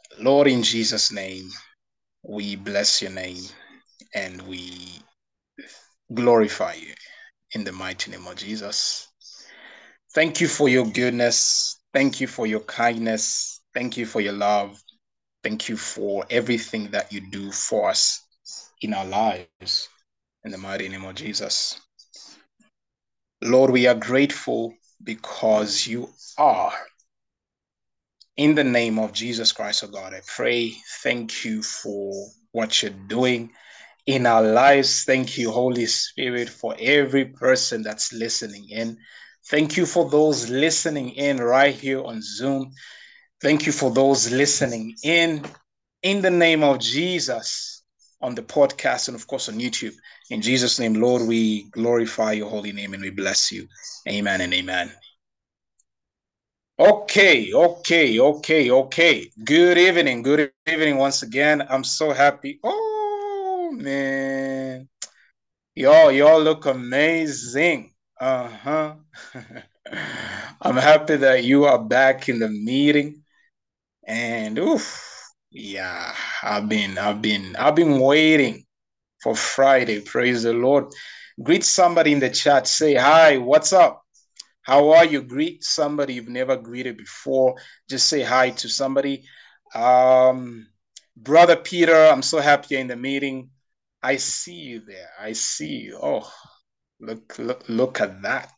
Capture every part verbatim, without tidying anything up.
Lord, in Jesus' name, we bless your name and we glorify you in the mighty name of Jesus. Thank you for your goodness. Thank you for your kindness. Thank you for your love. Thank you for everything that you do for us in our lives in the mighty name of Jesus. Lord, we are grateful because you are. In the name of Jesus Christ, oh God, I pray, thank you for what you're doing in our lives. Thank you, Holy Spirit, for every person that's listening in. Thank you for those listening in right here on Zoom. Thank you for those listening in, in the name of Jesus, on the podcast and, of course, on YouTube. In Jesus' name, Lord, we glorify your holy name and we bless you. Amen and amen. Okay, okay, okay, okay. Good evening. Good evening once again. I'm so happy. Oh, man. Y'all, y'all look amazing. Uh-huh. I'm happy that you are back in the meeting. And oof, yeah, I've been I've been I've been waiting for Friday. Praise the Lord. Greet somebody in the chat. Say hi, what's up? How are you? Greet somebody you've never greeted before. Just say hi to somebody. Um, Brother Peter, I'm so happy you're in the meeting. I see you there. I see you. Oh, look, look, look at that.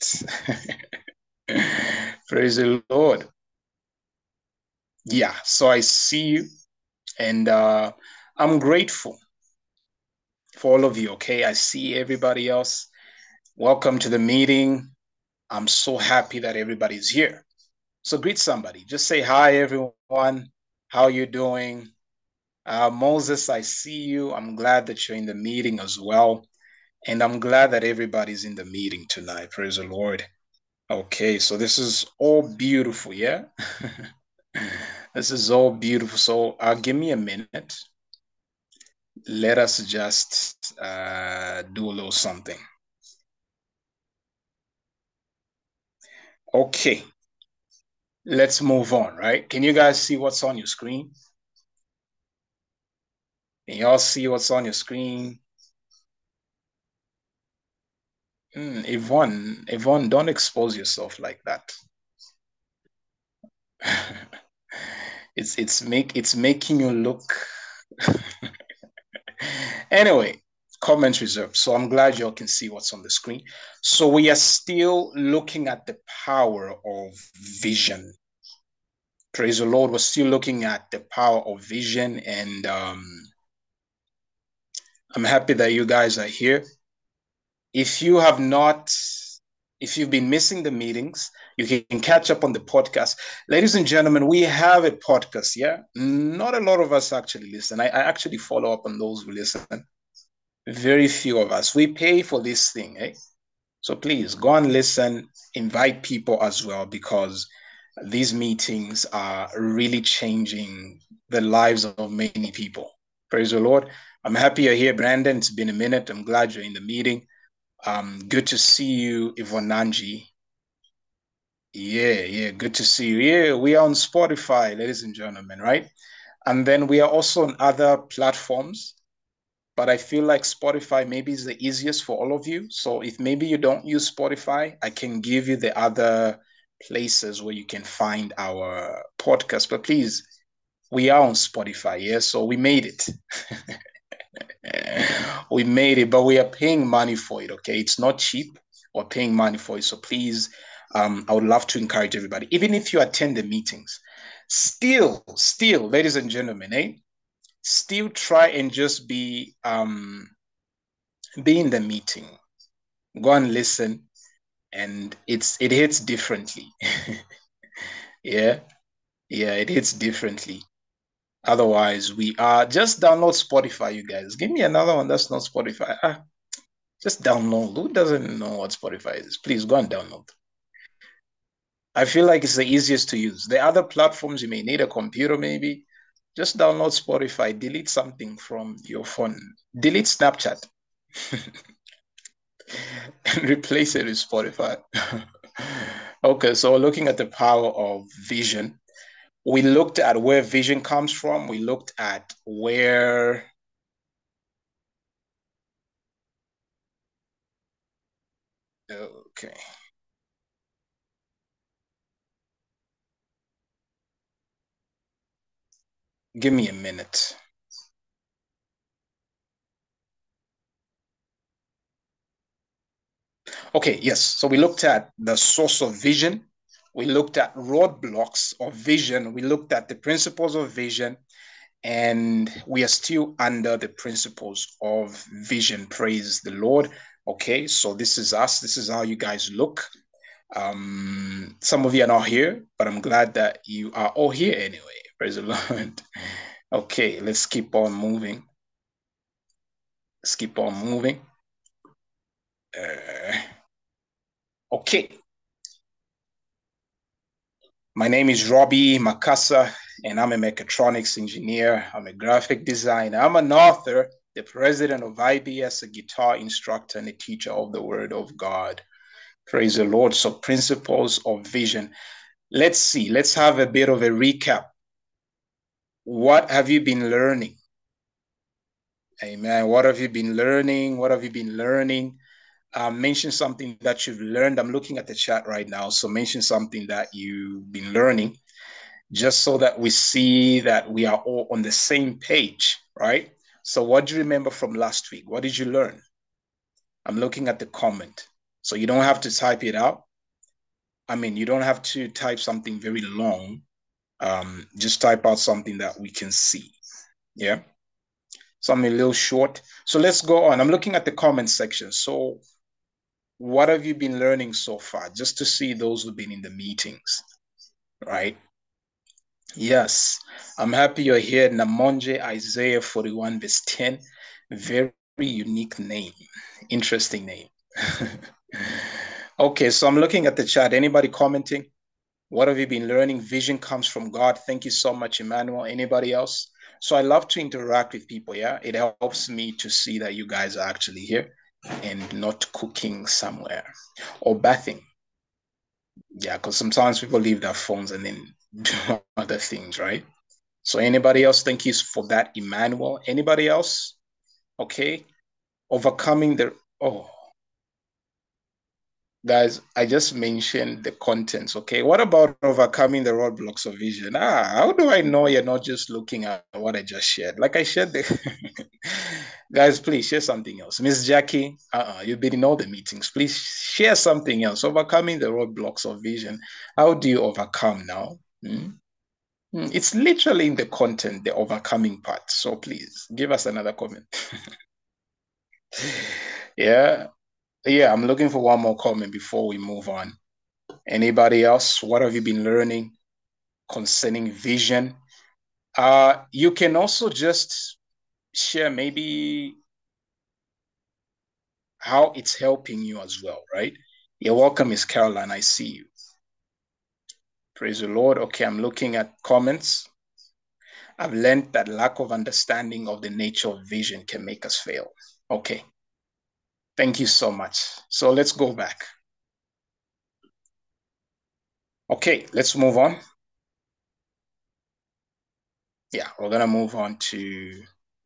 Praise the Lord. Yeah, so I see you, and uh, I'm grateful for all of you. Okay, I see everybody else. Welcome to the meeting. I'm so happy that everybody's here. So greet somebody. Just say hi, everyone. How you doing? Uh, Moses, I see you. I'm glad that you're in the meeting as well. And I'm glad that everybody's in the meeting tonight. Praise the Lord. Okay, so this is all beautiful, yeah? This is all beautiful. So uh, give me a minute. Let us just uh, do a little something. Okay, let's move on, right? Can you guys see what's on your screen? Can y'all see what's on your screen? Mm, Yvonne, Yvonne, don't expose yourself like that. it's it's make it's making you look. Anyway, comment reserved. So I'm glad y'all can see what's on the screen. So we are still looking at the power of vision. Praise the Lord. We're still looking at the power of vision, and um, I'm happy that you guys are here. If you have not, if you've been missing the meetings, you can catch up on the podcast. Ladies and gentlemen, we have a podcast, yeah? Not a lot of us actually listen. I, I actually follow up on those who listen. Very few of us. We pay for this thing, eh? So please go and listen, invite people as well, because these meetings are really changing the lives of many people. Praise the Lord. I'm happy you're here, Brandon. It's been a minute. I'm glad you're in the meeting. Um, good to see you, Ivonanji. Yeah, yeah, good to see you. Yeah, we are on Spotify, ladies and gentlemen, right? And then we are also on other platforms, but I feel like Spotify maybe is the easiest for all of you. So if maybe you don't use Spotify, I can give you the other places where you can find our podcast. But please, we are on Spotify, yeah? So we made it. We made it, but we are paying money for it, okay? It's not cheap. We're paying money for it. So please, um, I would love to encourage everybody, even if you attend the meetings, still, still, ladies and gentlemen, eh? Still try and just be um be in the meeting. Go and listen, and it's it hits differently. Yeah, yeah, it hits differently. Otherwise, we are just download Spotify, you guys. Give me another one that's not Spotify. Ah, just download. Who doesn't know what Spotify is? Please go and download. I feel like it's the easiest to use. The other platforms, you may need a computer, maybe. Just download Spotify, delete something from your phone, delete Snapchat, and replace it with Spotify. Okay, so looking at the power of vision. We looked at where vision comes from. We looked at where okay. Give me a minute. Okay, yes. So we looked at the source of vision. We looked at roadblocks of vision. We looked at the principles of vision, and we are still under the principles of vision. Praise the Lord. Okay, so this is us. This is how you guys look. Um, some of you are not here, but I'm glad that you are all here anyway. Praise the Lord. Okay, let's keep on moving. Let's keep on moving. Uh, okay. My name is Robbie Makasa, and I'm a mechatronics engineer. I'm a graphic designer. I'm an author, the president of I B S, a guitar instructor, and a teacher of the Word of God. Praise the Lord. So, principles of vision. Let's see. Let's have a bit of a recap. What have you been learning? Amen. What have you been learning? What have you been learning? Um, mention something that you've learned. I'm looking at the chat right now. So, mention something that you've been learning, just so that we see that we are all on the same page, right? So what do you remember from last week? What did you learn? I'm looking at the comment. So you don't have to type it out. I mean, you don't have to type something very long. Um, just type out something that we can see. Yeah. Something a little short. So let's go on. I'm looking at the comment section. So what have you been learning so far? Just to see those who've been in the meetings, right? Yes, I'm happy you're here. Namonje, Isaiah forty-one, verse ten. Very unique name. Interesting name. Okay, so I'm looking at the chat. Anybody commenting? What have you been learning? Vision comes from God. Thank you so much, Emmanuel. Anybody else? So I love to interact with people, yeah? It helps me to see that you guys are actually here and not cooking somewhere or bathing. Yeah, because sometimes people leave their phones and then do other things, right? So anybody else? Thank you for that, Emmanuel. Anybody else? Okay. Overcoming the, oh, guys, I just mentioned the contents. Okay. What about overcoming the roadblocks of vision? Ah, how do I know you're not just looking at what I just shared? Like I shared the, guys, please share something else. Miss Jackie, uh-uh, you've been in all the meetings. Please share something else. Overcoming the roadblocks of vision. How do you overcome now? Hmm? Hmm, It's literally in the content, the overcoming part. So please give us another comment. Yeah, yeah, I'm looking for one more comment before we move on. Anybody else? What have you been learning concerning vision? Uh, you can also just share maybe how it's helping you as well, right? You're welcome, Miss Caroline. I see you. Praise the Lord. Okay, I'm looking at comments. I've learned that lack of understanding of the nature of vision can make us fail. Okay, thank you so much. So let's go back. Okay, let's move on. Yeah, we're going to move on to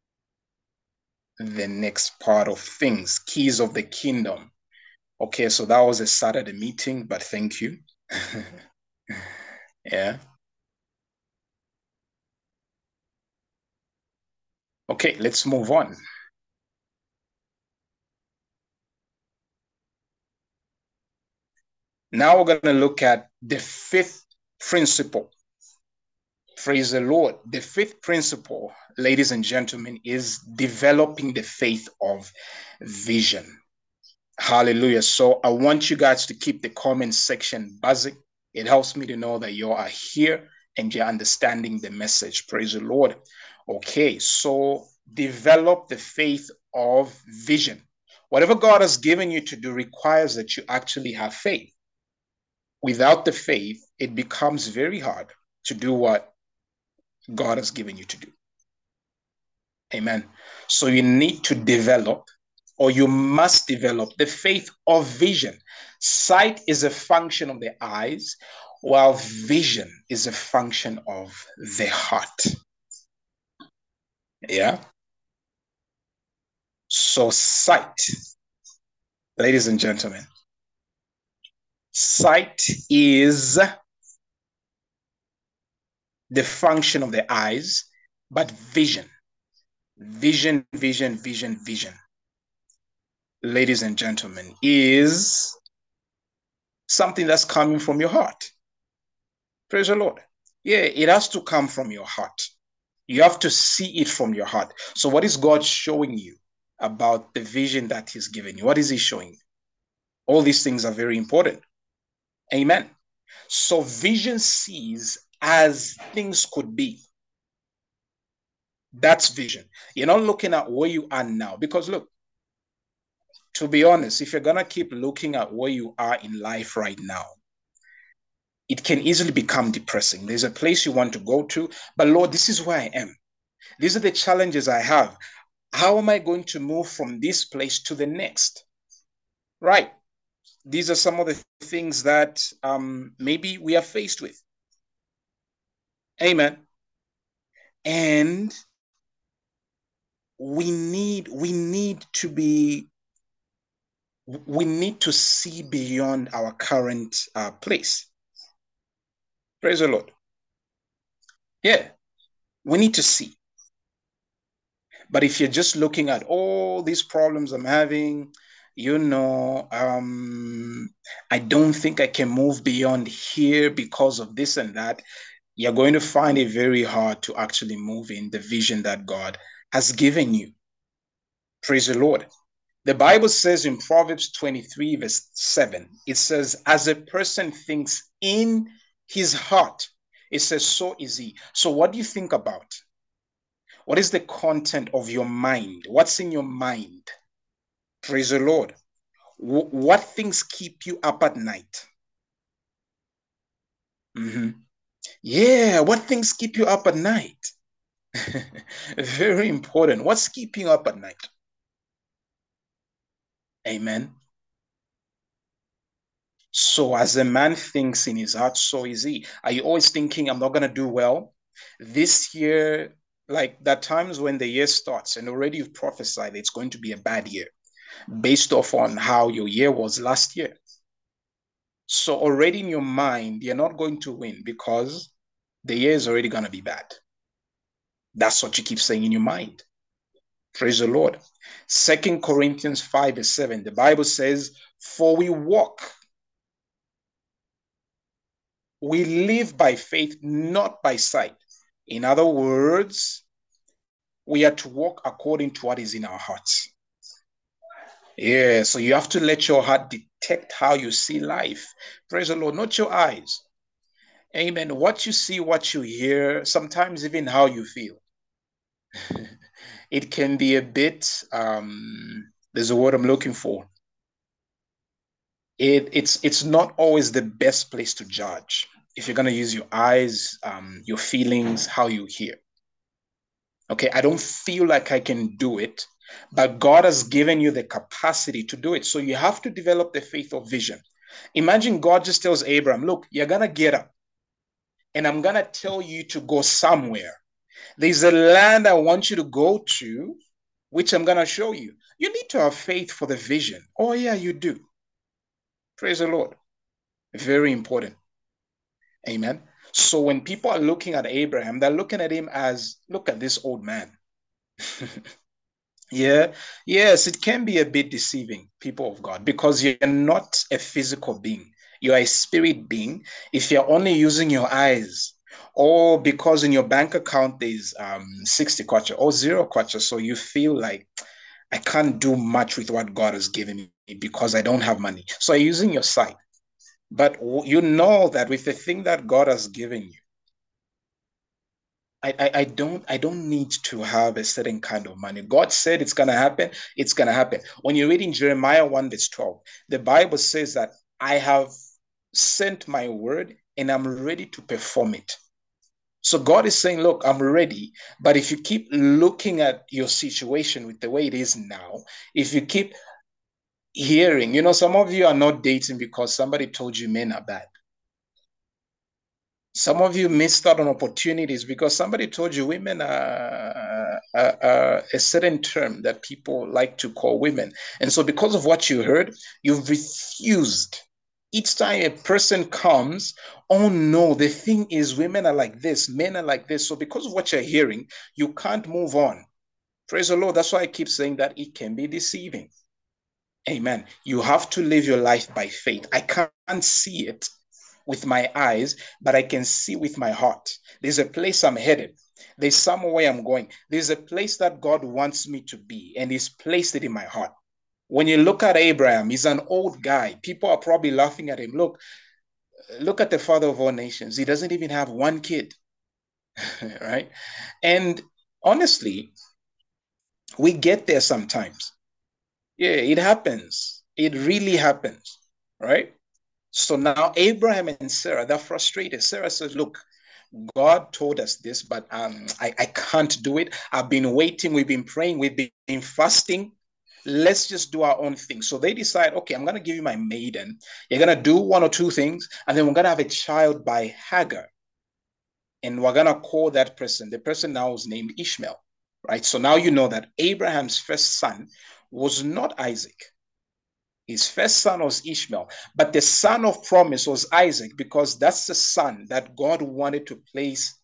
the next part of things, keys of the kingdom. Okay, so that was a Saturday meeting, but thank you. Yeah. Okay, let's move on. Now we're going to look at the fifth principle. Praise the Lord. The fifth principle, ladies and gentlemen, is developing the faith of vision. Hallelujah. So I want you guys to keep the comment section buzzing. It helps me to know that you are here and you're understanding the message. Praise the Lord. Okay, so develop the faith of vision. Whatever God has given you to do requires that you actually have faith. Without the faith, it becomes very hard to do what God has given you to do. Amen. So you need to develop, or you must develop, the faith of vision. Sight is a function of the eyes, while vision is a function of the heart. Yeah. So sight, ladies and gentlemen, sight is the function of the eyes, but vision, vision, vision, vision, vision, ladies and gentlemen, is something that's coming from your heart. Praise the Lord. Yeah, it has to come from your heart. You have to see it from your heart. So what is God showing you about the vision that he's given you? What is he showing you? All these things are very important. Amen. So vision sees as things could be. That's vision. You're not looking at where you are now. Because look, to be honest, if you're going to keep looking at where you are in life right now, it can easily become depressing. There's a place you want to go to, but Lord, this is where I am. These are the challenges I have. How am I going to move from this place to the next? Right. These are some of the things that um, maybe we are faced with. Amen. And we need, we need to be, we need to see beyond our current uh, place. Praise the Lord. Yeah, we need to see. But if you're just looking at all these problems I'm having, you know, um, I don't think I can move beyond here because of this and that, you're going to find it very hard to actually move in the vision that God has given you. Praise the Lord. The Bible says in Proverbs twenty-three, verse seven, it says, as a person thinks in his heart, it says, so is he. So what do you think about? What is the content of your mind? What's in your mind? Praise the Lord. W- what things keep you up at night? Mm-hmm. Yeah, what things keep you up at night? Very important. What's keeping you up at night? Amen. So as a man thinks in his heart, so is he. Are you always thinking, I'm not going to do well? This year, like there are times when the year starts and already you've prophesied it's going to be a bad year based off on how your year was last year. So already in your mind, you're not going to win because the year is already going to be bad. That's what you keep saying in your mind. Praise the Lord. Second Corinthians five verse seven, the Bible says, for we walk, we live by faith, not by sight. In other words, we are to walk according to what is in our hearts. Yeah, so you have to let your heart detect how you see life. Praise the Lord, not your eyes. Amen. What you see, what you hear, sometimes even how you feel. It can be a bit, um, there's a word I'm looking for. It, it's, it's not always the best place to judge. If you're going to use your eyes, um, your feelings, how you hear. Okay, I don't feel like I can do it, but God has given you the capacity to do it. So you have to develop the faith of vision. Imagine God just tells Abraham, look, you're going to get up and I'm going to tell you to go somewhere. There's a land I want you to go to, which I'm going to show you. You need to have faith for the vision. Oh, yeah, you do. Praise the Lord. Very important. Amen. So when people are looking at Abraham, they're looking at him as, look at this old man. Yeah, yes, it can be a bit deceiving, people of God, because you're not a physical being. You're a spirit being. If you're only using your eyes, or because in your bank account there's um, sixty kwacha or zero kwacha, so you feel like I can't do much with what God has given me because I don't have money. So you're using your sight. But you know that with the thing that God has given you, I, I, I don't I don't need to have a certain kind of money. God said it's gonna happen, it's gonna happen. When you're reading Jeremiah one, verse twelve, the Bible says that I have sent my word and I'm ready to perform it. So God is saying, look, I'm ready. But if you keep looking at your situation with the way it is now, if you keep hearing, you know, some of you are not dating because somebody told you men are bad. Some of you missed out on opportunities because somebody told you women are, are, are a certain term that people like to call women. And so because of what you heard, you've refused. Each time a person comes, oh no, the thing is women are like this, men are like this. So because of what you're hearing, you can't move on. Praise the Lord. That's why I keep saying that it can be deceiving. Amen. You have to live your life by faith. I can't see it with my eyes, but I can see with my heart. There's a place I'm headed. There's somewhere I'm going. There's a place that God wants me to be, and He's placed it in my heart. When you look at Abraham, he's an old guy. People are probably laughing at him. Look, look at the father of all nations. He doesn't even have one kid, right? And honestly, we get there sometimes. Yeah, it happens. It really happens, right? So now Abraham and Sarah, they're frustrated. Sarah says, look, God told us this, but um, I, I can't do it. I've been waiting. We've been praying. We've been fasting. Let's just do our own thing. So they decide, okay, I'm going to give you my maiden. You're going to do one or two things, and then we're going to have a child by Hagar. And we're going to call that person, the person now is named Ishmael, right? So now you know that Abraham's first son was not Isaac. His first son was Ishmael, but the son of promise was Isaac, because that's the son that God wanted to place,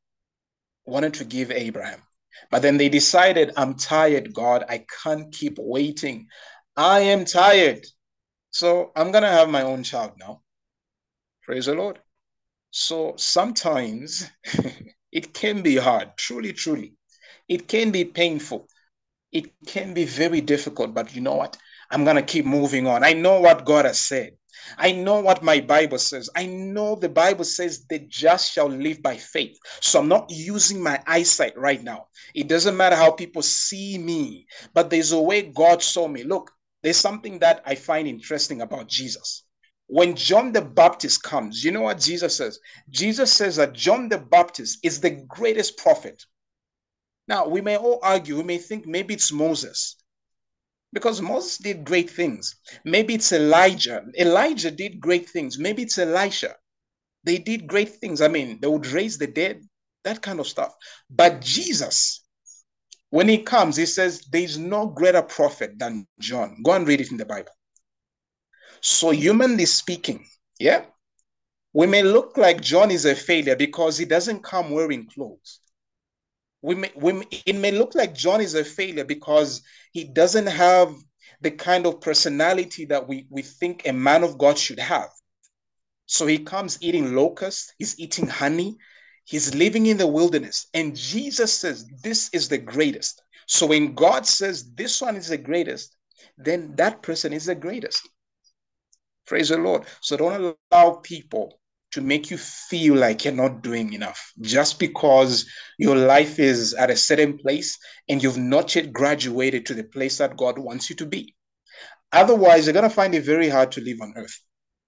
wanted to give Abraham. But then they decided, I'm tired, God. I can't keep waiting. I am tired. So I'm going to have my own child now. Praise the Lord. So sometimes it can be hard, truly, truly. It can be painful. It can be very difficult, but you know what? I'm going to keep moving on. I know what God has said. I know what my Bible says. I know the Bible says the just shall live by faith. So I'm not using my eyesight right now. It doesn't matter how people see me, but there's a way God saw me. Look, there's something that I find interesting about Jesus. When John the Baptist comes, you know what Jesus says? Jesus says that John the Baptist is the greatest prophet. Now, we may all argue, we may think maybe it's Moses, because Moses did great things. Maybe it's Elijah. Elijah did great things. Maybe it's Elisha. They did great things. I mean, they would raise the dead, that kind of stuff. But Jesus, when he comes, he says, there's no greater prophet than John. Go and read it in the Bible. So humanly speaking, yeah, we may look like John is a failure because he doesn't come wearing clothes. We may, we, it may look like John is a failure because he doesn't have the kind of personality that we, we think a man of God should have. So he comes eating locusts, he's eating honey, he's living in the wilderness. And Jesus says, this is the greatest. So when God says this one is the greatest, then that person is the greatest. Praise the Lord. So don't allow people to make you feel like you're not doing enough just because your life is at a certain place and you've not yet graduated to the place that God wants you to be. Otherwise, you're going to find it very hard to live on earth.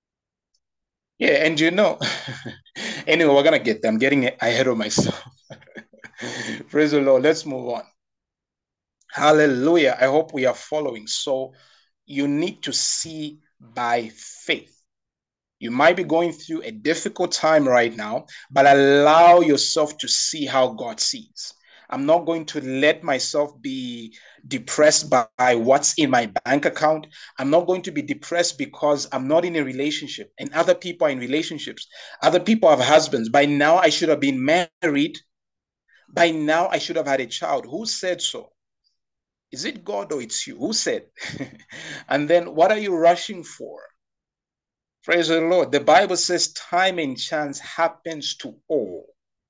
Yeah, and you know, anyway, we're going to get there. I'm getting ahead of myself. Praise the Lord. Let's move on. Hallelujah. I hope we are following. So you need to see by faith. You might be going through a difficult time right now, but allow yourself to see how God sees. I'm not going to let myself be depressed by, by what's in my bank account. I'm not going to be depressed because I'm not in a relationship and other people are in relationships. Other people have husbands. By now, I should have been married. By now, I should have had a child. Who said so? Is it God or it's you? Who said? And then what are you rushing for? Praise the Lord. The Bible says time and chance happens to all.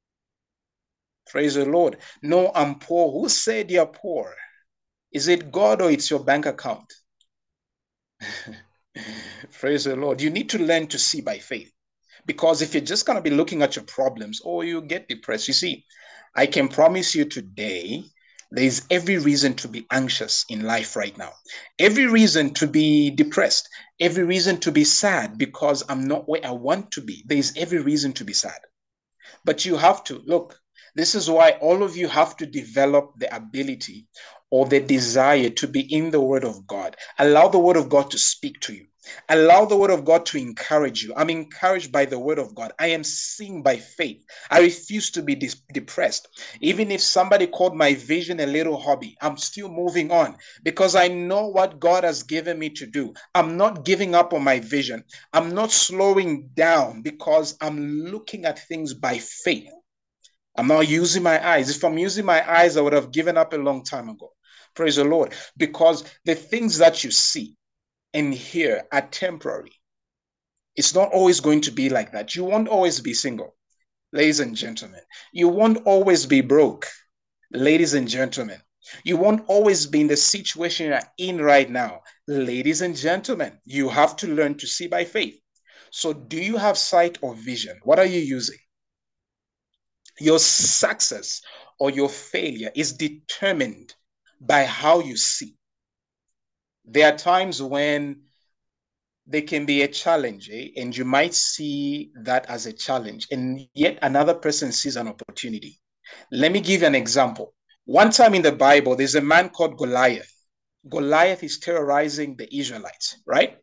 Praise the Lord. No, I'm poor. Who said you're poor? Is it God or it's your bank account? Praise the Lord. You need to learn to see by faith. Because if you're just going to be looking at your problems, or you get depressed. You see, I can promise you today, there is every reason to be anxious in life right now. Every reason to be depressed. Every reason to be sad because I'm not where I want to be. There is every reason to be sad. But you have to, look, this is why all of you have to develop the ability or the desire to be in the Word of God. Allow the Word of God to speak to you. Allow the word of God to encourage you. I'm encouraged by the word of God. I am seeing by faith. I refuse to be dis- depressed. Even if somebody called my vision a little hobby, I'm still moving on because I know what God has given me to do. I'm not giving up on my vision. I'm not slowing down because I'm looking at things by faith. I'm not using my eyes. If I'm using my eyes, I would have given up a long time ago. Praise the Lord. Because the things that you see and hear are temporary. It's not always going to be like that. You won't always be single, ladies and gentlemen. You won't always be broke, ladies and gentlemen. You won't always be in the situation you're in right now, ladies and gentlemen. You have to learn to see by faith. So, do you have sight or vision? What are you using? Your success or your failure is determined by how you see. There are times when there can be a challenge, eh? And you might see that as a challenge, and yet another person sees an opportunity. Let me give you an example. One time in the Bible, there's a man called Goliath. Goliath is terrorizing the Israelites, right?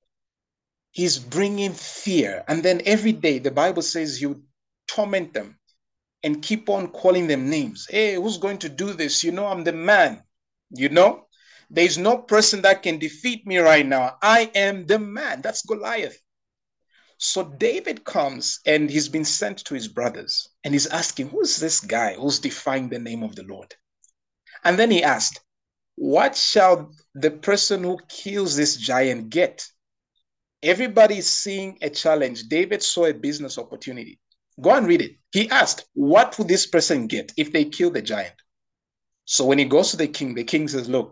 He's bringing fear. And then every day, the Bible says you torment them and keep on calling them names. Hey, who's going to do this? You know, I'm the man. You know, there's no person that can defeat me right now. I am the man. That's Goliath. So David comes and he's been sent to his brothers and he's asking, who's this guy who's defying the name of the Lord? And then he asked, what shall the person who kills this giant get? Everybody's seeing a challenge. David saw a business opportunity. Go and read it. He asked, what would this person get if they kill the giant? So when he goes to the king, the king says, look,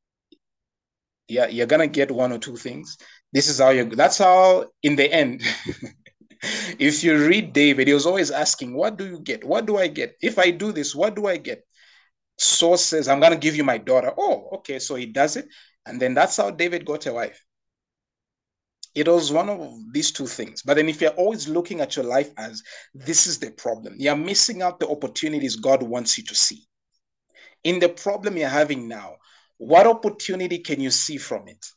yeah, you're going to get one or two things. This is how you're, that's how, in the end, if you read David, he was always asking, what do you get? What do I get? If I do this, what do I get? Saul says, I'm going to give you my daughter. Oh, okay. So he does it. And then that's how David got a wife. It was one of these two things. But then if you're always looking at your life as this is the problem, you're missing out the opportunities God wants you to see. In the problem you're having now, what opportunity can you see from it?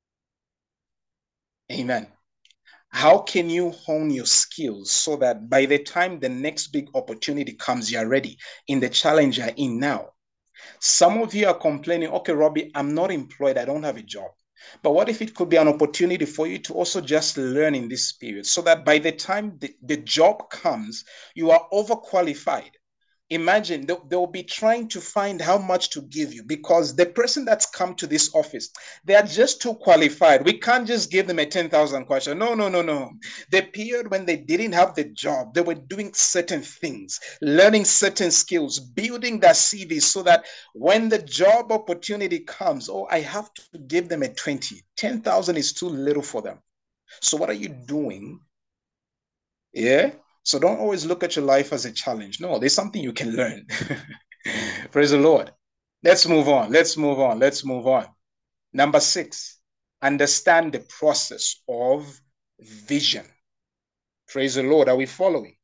Amen. How can you hone your skills so that by the time the next big opportunity comes, you're ready in the challenge you're in now? Some of you are complaining, okay, Robbie, I'm not employed. I don't have a job. But what if it could be an opportunity for you to also just learn in this period so that by the time the, the job comes, you are overqualified? Imagine they, they'll be trying to find how much to give you because the person that's come to this office, they are just too qualified. We can't just give them a ten thousand question. No, no, no, no. The period when they didn't have the job, they were doing certain things, learning certain skills, building their C Vs so that when the job opportunity comes, oh, I have to give them a twenty. ten thousand is too little for them. So what are you doing? Yeah. So don't always look at your life as a challenge. No, there's something you can learn. Praise the Lord. Let's move on. Let's move on. Let's move on. Number six, understand the process of vision. Praise the Lord. Are we following?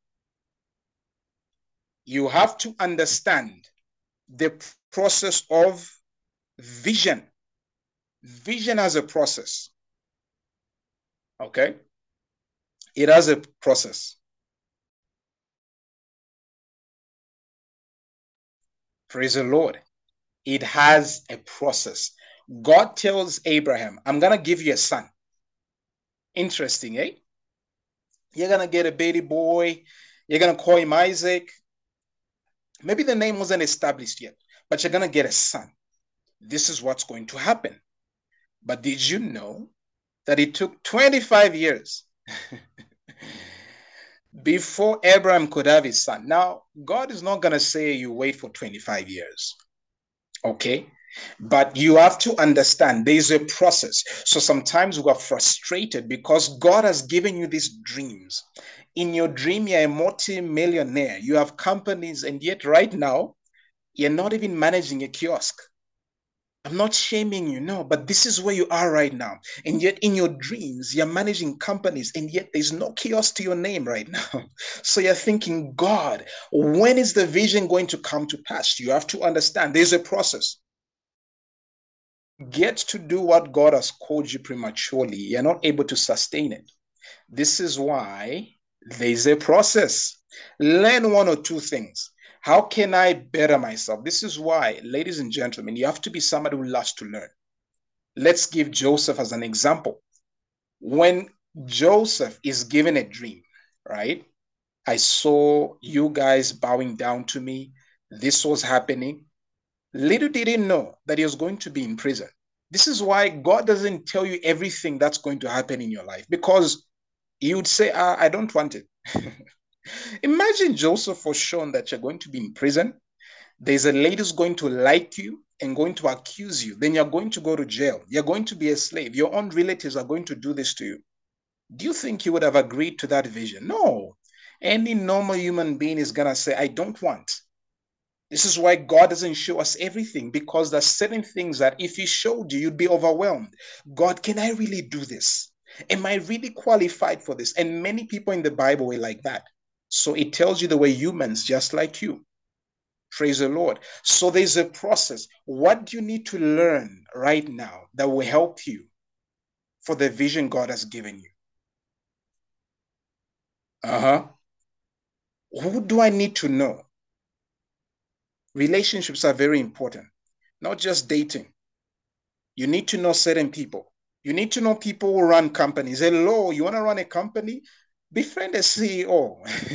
You have to understand the process of vision. Vision has a process. Okay? It has a process. Praise the Lord. It has a process. God tells Abraham, I'm going to give you a son. Interesting, eh? You're going to get a baby boy. You're going to call him Isaac. Maybe the name wasn't established yet, but you're going to get a son. This is what's going to happen. But did you know that it took twenty-five years before Abraham could have his son? Now, God is not going to say you wait for twenty-five years. Okay? But you have to understand there's a process. So sometimes we are frustrated because God has given you these dreams. In your dream, you're a multi-millionaire. You have companies, and yet right now, you're not even managing a kiosk. I'm not shaming you, no, but this is where you are right now. And yet in your dreams, you're managing companies, and yet there's no kiosk to your name right now. So you're thinking, God, when is the vision going to come to pass? You have to understand there's a process. get to do what God has called you prematurely, you're not able to sustain it. This is why there's a process. Learn one or two things. How can I better myself? This is why, ladies and gentlemen, you have to be somebody who loves to learn. Let's give Joseph as an example. When Joseph is given a dream, right? I saw you guys bowing down to me. This was happening. Little did he know that he was going to be in prison. This is why God doesn't tell you everything that's going to happen in your life, because he would say, ah, I don't want it. Imagine Joseph was shown that you're going to be in prison. There's a lady who's going to like you and going to accuse you. Then you're going to go to jail. You're going to be a slave. Your own relatives are going to do this to you. Do you think you would have agreed to that vision? No. Any normal human being is going to say, I don't want. This is why God doesn't show us everything, because there's certain things that if he showed you, you'd be overwhelmed. God, can I really do this? Am I really qualified for this? And many people in the Bible were like that. So it tells you the way humans just like you. Praise the Lord. So there's a process. What do you need to learn right now that will help you for the vision God has given you? Uh-huh. Who do I need to know? Relationships are very important, not just dating. You need to know certain people. You need to know people who run companies. Hello, you want to run a company? Befriend a C E O.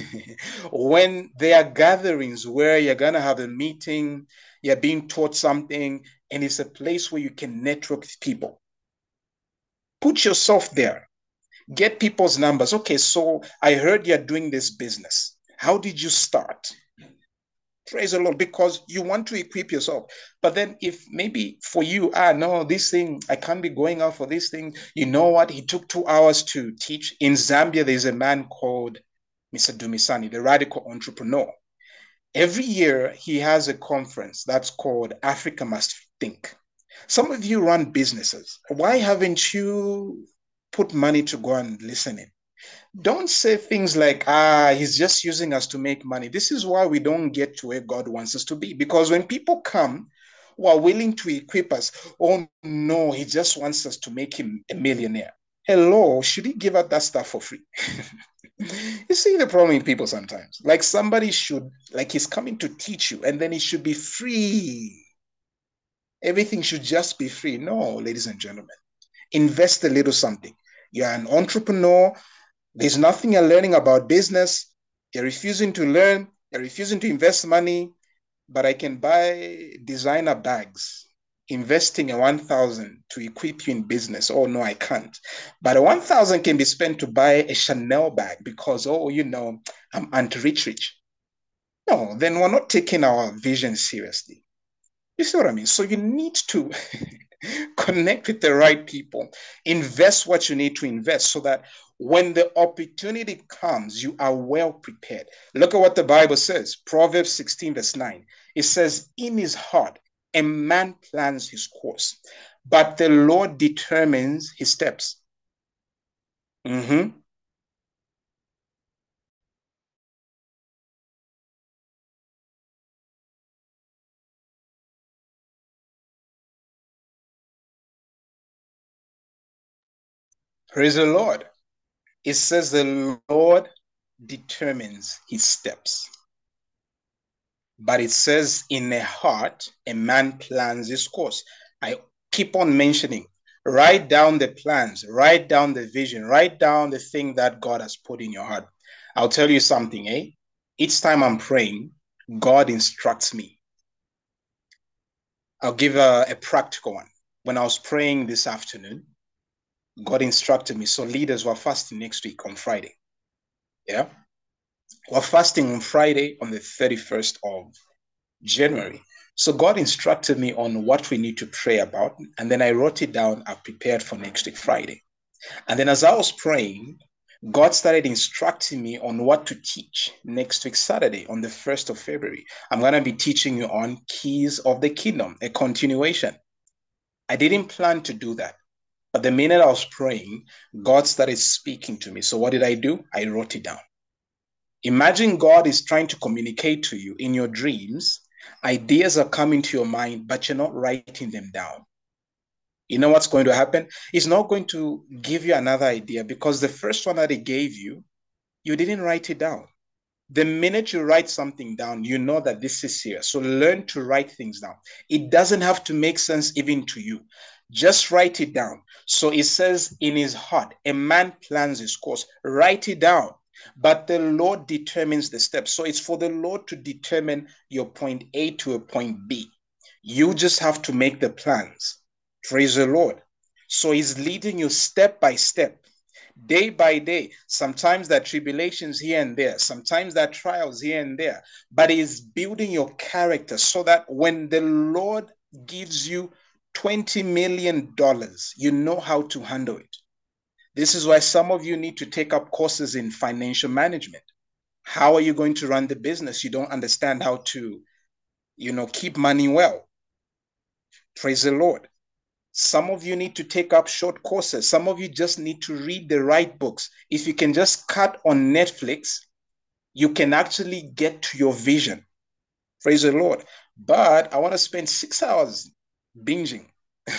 When there are gatherings where you're going to have a meeting, you're being taught something, and it's a place where you can network with people. Put yourself there. Get people's numbers. Okay, so I heard you're doing this business. How did you start? Praise the Lord, because you want to equip yourself. But then if maybe for you, ah, no, this thing, I can't be going out for this thing. You know what? He took two hours to teach. In Zambia, there's a man called Mister Dumisani, the radical entrepreneur. Every year, he has a conference that's called Africa Must Think. Some of you run businesses. Why haven't you put money to go and listen in? Don't say things like, ah, he's just using us to make money. This is why we don't get to where God wants us to be. Because when people come who are willing to equip us, oh no, he just wants us to make him a millionaire. Hello, should he give out that stuff for free? You see the problem with people sometimes. Like somebody should, like he's coming to teach you, and then it should be free. Everything should just be free. No, ladies and gentlemen, invest a little something. You're an entrepreneur. There's nothing you're learning about business. You're refusing to learn. You're refusing to invest money. But I can buy designer bags, investing a one thousand to equip you in business. Oh, no, I can't. But a one thousand can be spent to buy a Chanel bag because, oh, you know, I'm anti-rich rich. No, then we're not taking our vision seriously. You see what I mean? So you need to connect with the right people, invest what you need to invest so that when the opportunity comes, you are well prepared. Look at what the Bible says, Proverbs sixteen, verse nine. It says, in his heart, a man plans his course, but the Lord determines his steps. Mm-hmm. Praise the Lord. It says the Lord determines his steps. But it says in a heart, a man plans his course. I keep on mentioning, write down the plans, write down the vision, write down the thing that God has put in your heart. I'll tell you something, eh? Each time I'm praying, God instructs me. I'll give a, a practical one. When I was praying this afternoon, God instructed me. So leaders were fasting next week on Friday. Yeah. We're fasting on Friday on the thirty-first of January. So God instructed me on what we need to pray about. And then I wrote it down. I prepared for next week, Friday. And then as I was praying, God started instructing me on what to teach next week, Saturday, on the first of February. I'm going to be teaching you on keys of the kingdom, a continuation. I didn't plan to do that. But the minute I was praying, God started speaking to me. So what did I do? I wrote it down. Imagine God is trying to communicate to you in your dreams. Ideas are coming to your mind, but you're not writing them down. You know what's going to happen? It's not going to give you another idea because the first one that it gave you, you didn't write it down. The minute you write something down, you know that this is serious. So learn to write things down. It doesn't have to make sense even to you. Just write it down. So it says in his heart, a man plans his course. Write it down. But the Lord determines the steps. So it's for the Lord to determine your point A to a point B. You just have to make the plans. Praise the Lord. So he's leading you step by step, day by day. Sometimes there are tribulations here and there. Sometimes there are trials here and there. But he's building your character so that when the Lord gives you twenty million dollars, you know how to handle it. This is why some of you need to take up courses in financial management. How are you going to run the business? You don't understand how to, you know, keep money well. Praise the Lord. Some of you need to take up short courses. Some of you just need to read the right books. If you can just cut on Netflix, you can actually get to your vision. Praise the Lord. But I want to spend six hours binging.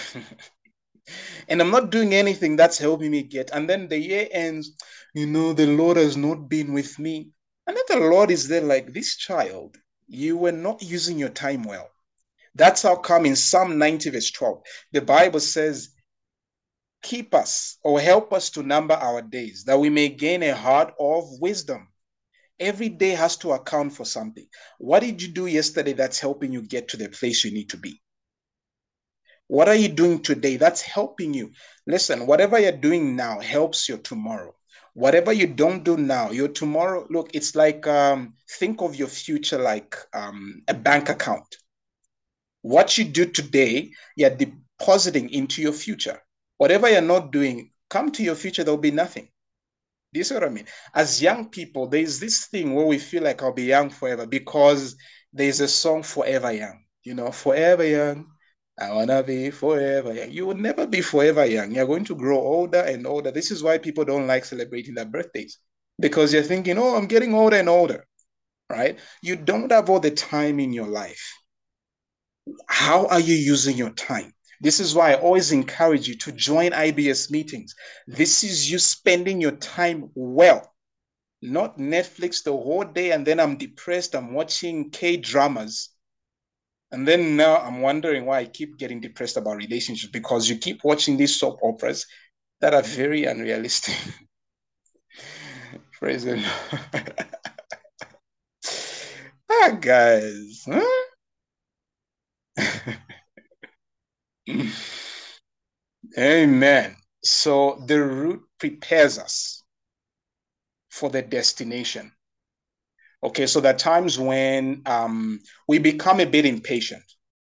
And I'm not doing anything that's helping me get. And then the year ends, you know, the Lord has not been with me. And then the Lord is there like, this child, you were not using your time well. That's how come in Psalm ninety verse twelve, the Bible says, keep us or help us to number our days, that we may gain a heart of wisdom. Every day has to account for something. What did you do yesterday that's helping you get to the place you need to be? What are you doing today that's helping you? Listen, whatever you're doing now helps your tomorrow. Whatever you don't do now, your tomorrow, look, it's like, um, think of your future like um, a bank account. What you do today, you're depositing into your future. Whatever you're not doing, come to your future, there'll be nothing. Do you see what I mean? As young people, there's this thing where we feel like I'll be young forever because there's a song, Forever Young. You know, forever young. I wanna be forever young. You will never be forever young. You're going to grow older and older. This is why people don't like celebrating their birthdays, because you're thinking, oh, I'm getting older and older, right? You don't have all the time in your life. How are you using your time? This is why I always encourage you to join I B S meetings. This is you spending your time well, not Netflix the whole day and then I'm depressed, I'm watching K-dramas. And then now I'm wondering why I keep getting depressed about relationships, because you keep watching these soap operas that are very unrealistic. Praise the Lord. Ah, guys. Huh? Amen. So the route prepares us for the destination. Okay, so there are times when um, we become a bit impatient.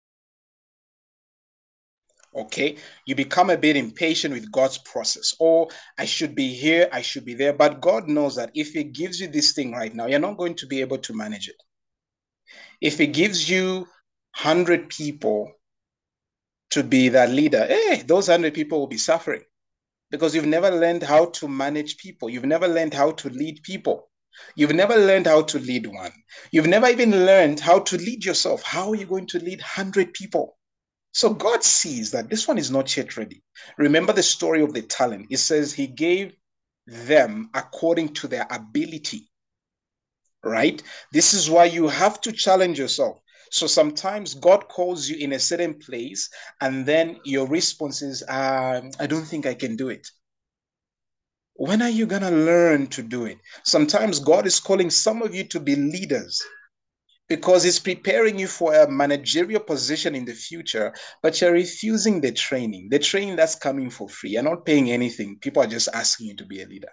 Okay, you become a bit impatient with God's process. Or I should be here, I should be there. But God knows that if He gives you this thing right now, you're not going to be able to manage it. If He gives you one hundred people to be that leader, hey, those one hundred people will be suffering because you've never learned how to manage people. You've never learned how to lead people. You've never learned how to lead one. You've never even learned how to lead yourself. How are you going to lead one hundred people? So God sees that this one is not yet ready. Remember the story of the talent. It says He gave them according to their ability, right? This is why you have to challenge yourself. So sometimes God calls you in a certain place, and then your response is, um, I don't think I can do it. When are you going to learn to do it? Sometimes God is calling some of you to be leaders because He's preparing you for a managerial position in the future, but you're refusing the training, the training that's coming for free. You're not paying anything. People are just asking you to be a leader.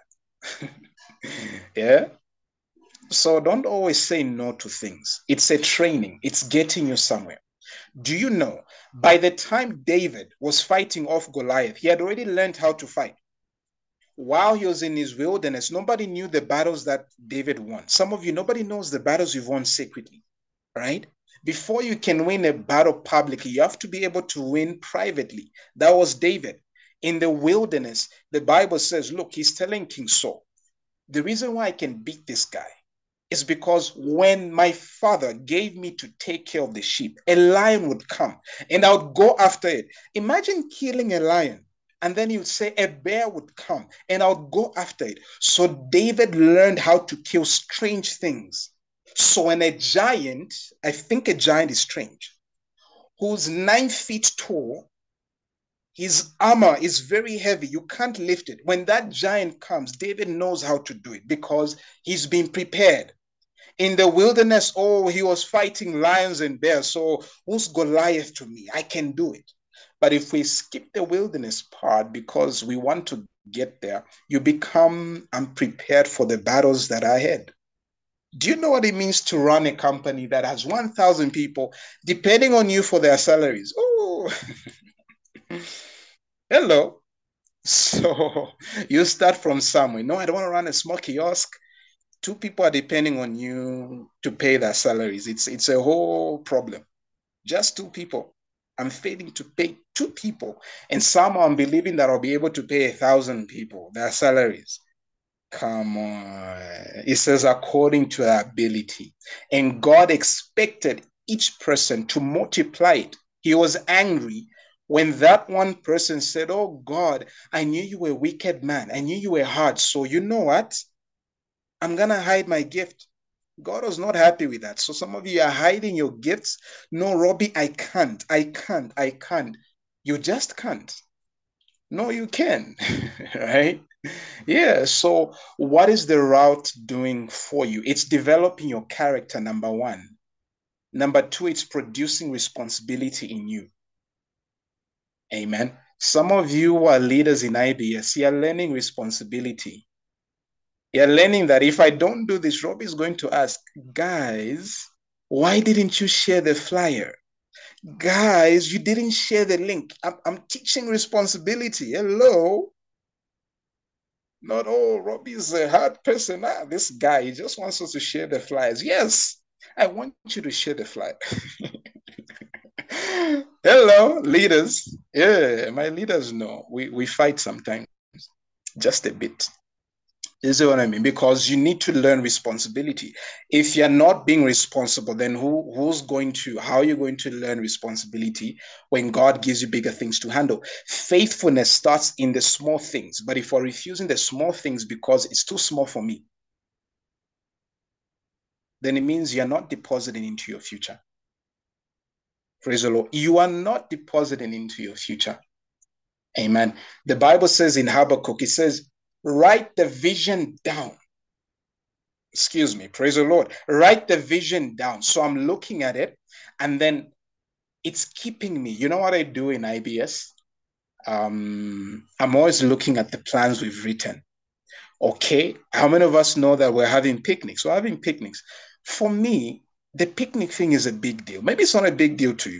Yeah. So don't always say no to things. It's a training. It's getting you somewhere. Do you know, by the time David was fighting off Goliath, he had already learned how to fight. While he was in his wilderness, nobody knew the battles that David won. Some of you, nobody knows the battles you've won secretly, right? Before you can win a battle publicly, you have to be able to win privately. That was David. In the wilderness, the Bible says, look, he's telling King Saul, the reason why I can beat this guy is because when my father gave me to take care of the sheep, a lion would come and I would go after it. Imagine killing a lion. And then you'd say a bear would come and I would go after it. So David learned how to kill strange things. So when a giant, I think a giant is strange, who's nine feet tall, his armor is very heavy. You can't lift it. When that giant comes, David knows how to do it because he's been prepared. In the wilderness, oh, he was fighting lions and bears. So who's Goliath to me? I can do it. But if we skip the wilderness part because we want to get there, you become unprepared for the battles that are ahead. Do you know what it means to run a company that has one thousand people depending on you for their salaries? Oh, hello. So you start from somewhere. No, I don't want to run a small kiosk. Two people are depending on you to pay their salaries. It's it's a whole problem. Just two people. I'm failing to pay two people. And somehow I'm believing that I'll be able to pay a thousand people their salaries. Come on. It says according to their ability. And God expected each person to multiply it. He was angry when that one person said, oh God, I knew you were a wicked man. I knew you were hard. So you know what? I'm going to hide my gift. God was not happy with that. So some of you are hiding your gifts. No, Robbie, I can't. I can't. I can't. You just can't. No, you can. Right? Yeah. So what is the route doing for you? It's developing your character, number one. Number two, it's producing responsibility in you. Amen. Some of you who are leaders in I B S, you are learning responsibility. You're learning that if I don't do this, Robbie is going to ask, guys, why didn't you share the flyer? Guys, you didn't share the link. I'm, I'm teaching responsibility. Hello. Not, oh, Robbie's a hard person. Ah, this guy, he just wants us to share the flyers. Yes, I want you to share the flyer. Hello, leaders. Yeah, my leaders know. We, we fight sometimes, just a bit. Is what I mean? Because you need to learn responsibility. If you're not being responsible, then who who's going to, how are you going to learn responsibility when God gives you bigger things to handle? Faithfulness starts in the small things, but if we're refusing the small things because it's too small for me, then it means you're not depositing into your future. Praise the Lord. You are not depositing into your future. Amen. The Bible says in Habakkuk, it says, write the vision down. Excuse me, praise the Lord. Write the vision down. So I'm looking at it and then it's keeping me. You know what I do in I B S? Um, I'm always looking at the plans we've written. Okay, how many of us know that we're having picnics? We're having picnics. For me, the picnic thing is a big deal. Maybe it's not a big deal to you.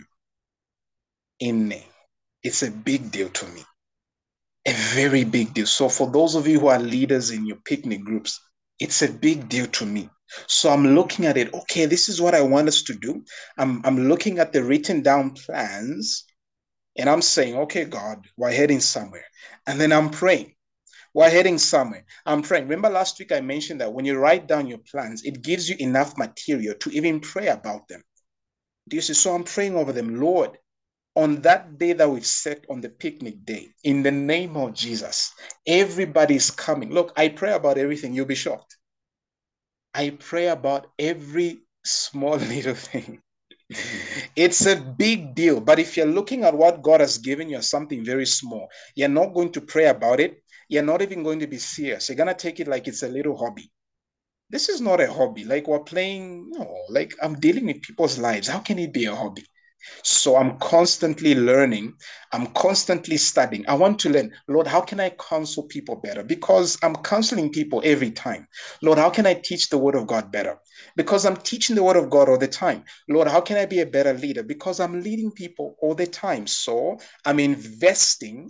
In me, it's a big deal to me. A very big deal. So for those of you who are leaders in your picnic groups, it's a big deal to me. So I'm looking at it. Okay, this is what I want us to do. I'm, I'm looking at the written down plans and I'm saying, okay, God, we're heading somewhere. And then I'm praying. We're heading somewhere. I'm praying. Remember last week I mentioned that when you write down your plans, it gives you enough material to even pray about them. Do you see? So I'm praying over them. Lord, on that day that we've set on the picnic day, in the name of Jesus, everybody's coming. Look, I pray about everything. You'll be shocked. I pray about every small little thing. It's a big deal. But if you're looking at what God has given you as something very small, you're not going to pray about it. You're not even going to be serious. You're going to take it like it's a little hobby. This is not a hobby. Like we're playing, no, like I'm dealing with people's lives. How can it be a hobby? So I'm constantly learning. I'm constantly studying. I want to learn, Lord, how can I counsel people better? Because I'm counseling people every time. Lord, how can I teach the word of God better? Because I'm teaching the word of God all the time. Lord, how can I be a better leader? Because I'm leading people all the time. So I'm investing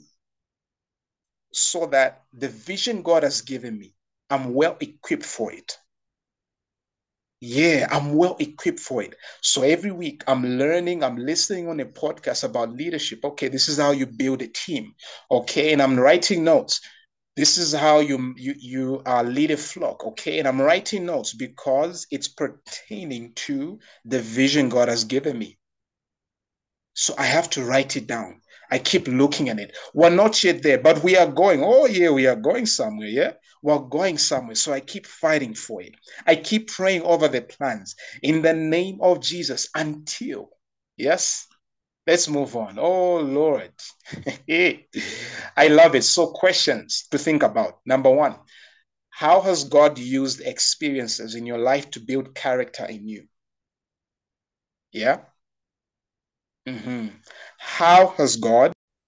so that the vision God has given me, I'm well equipped for it. Yeah, I'm well equipped for it. So every week I'm learning, I'm listening on a podcast about leadership. Okay, this is how you build a team. Okay, and I'm writing notes. This is how you you you uh, lead a flock, okay? And I'm writing notes because it's pertaining to the vision God has given me. So I have to write it down. I keep looking at it. We're not yet there, but we are going. Oh, yeah, we are going somewhere. Yeah, we're going somewhere. So I keep fighting for it. I keep praying over the plans in the name of Jesus until, yes, let's move on. Oh, Lord. I love it. So, questions to think about. Number one, how has God used experiences in your life to build character in you? Yeah. Mm-hmm. How has God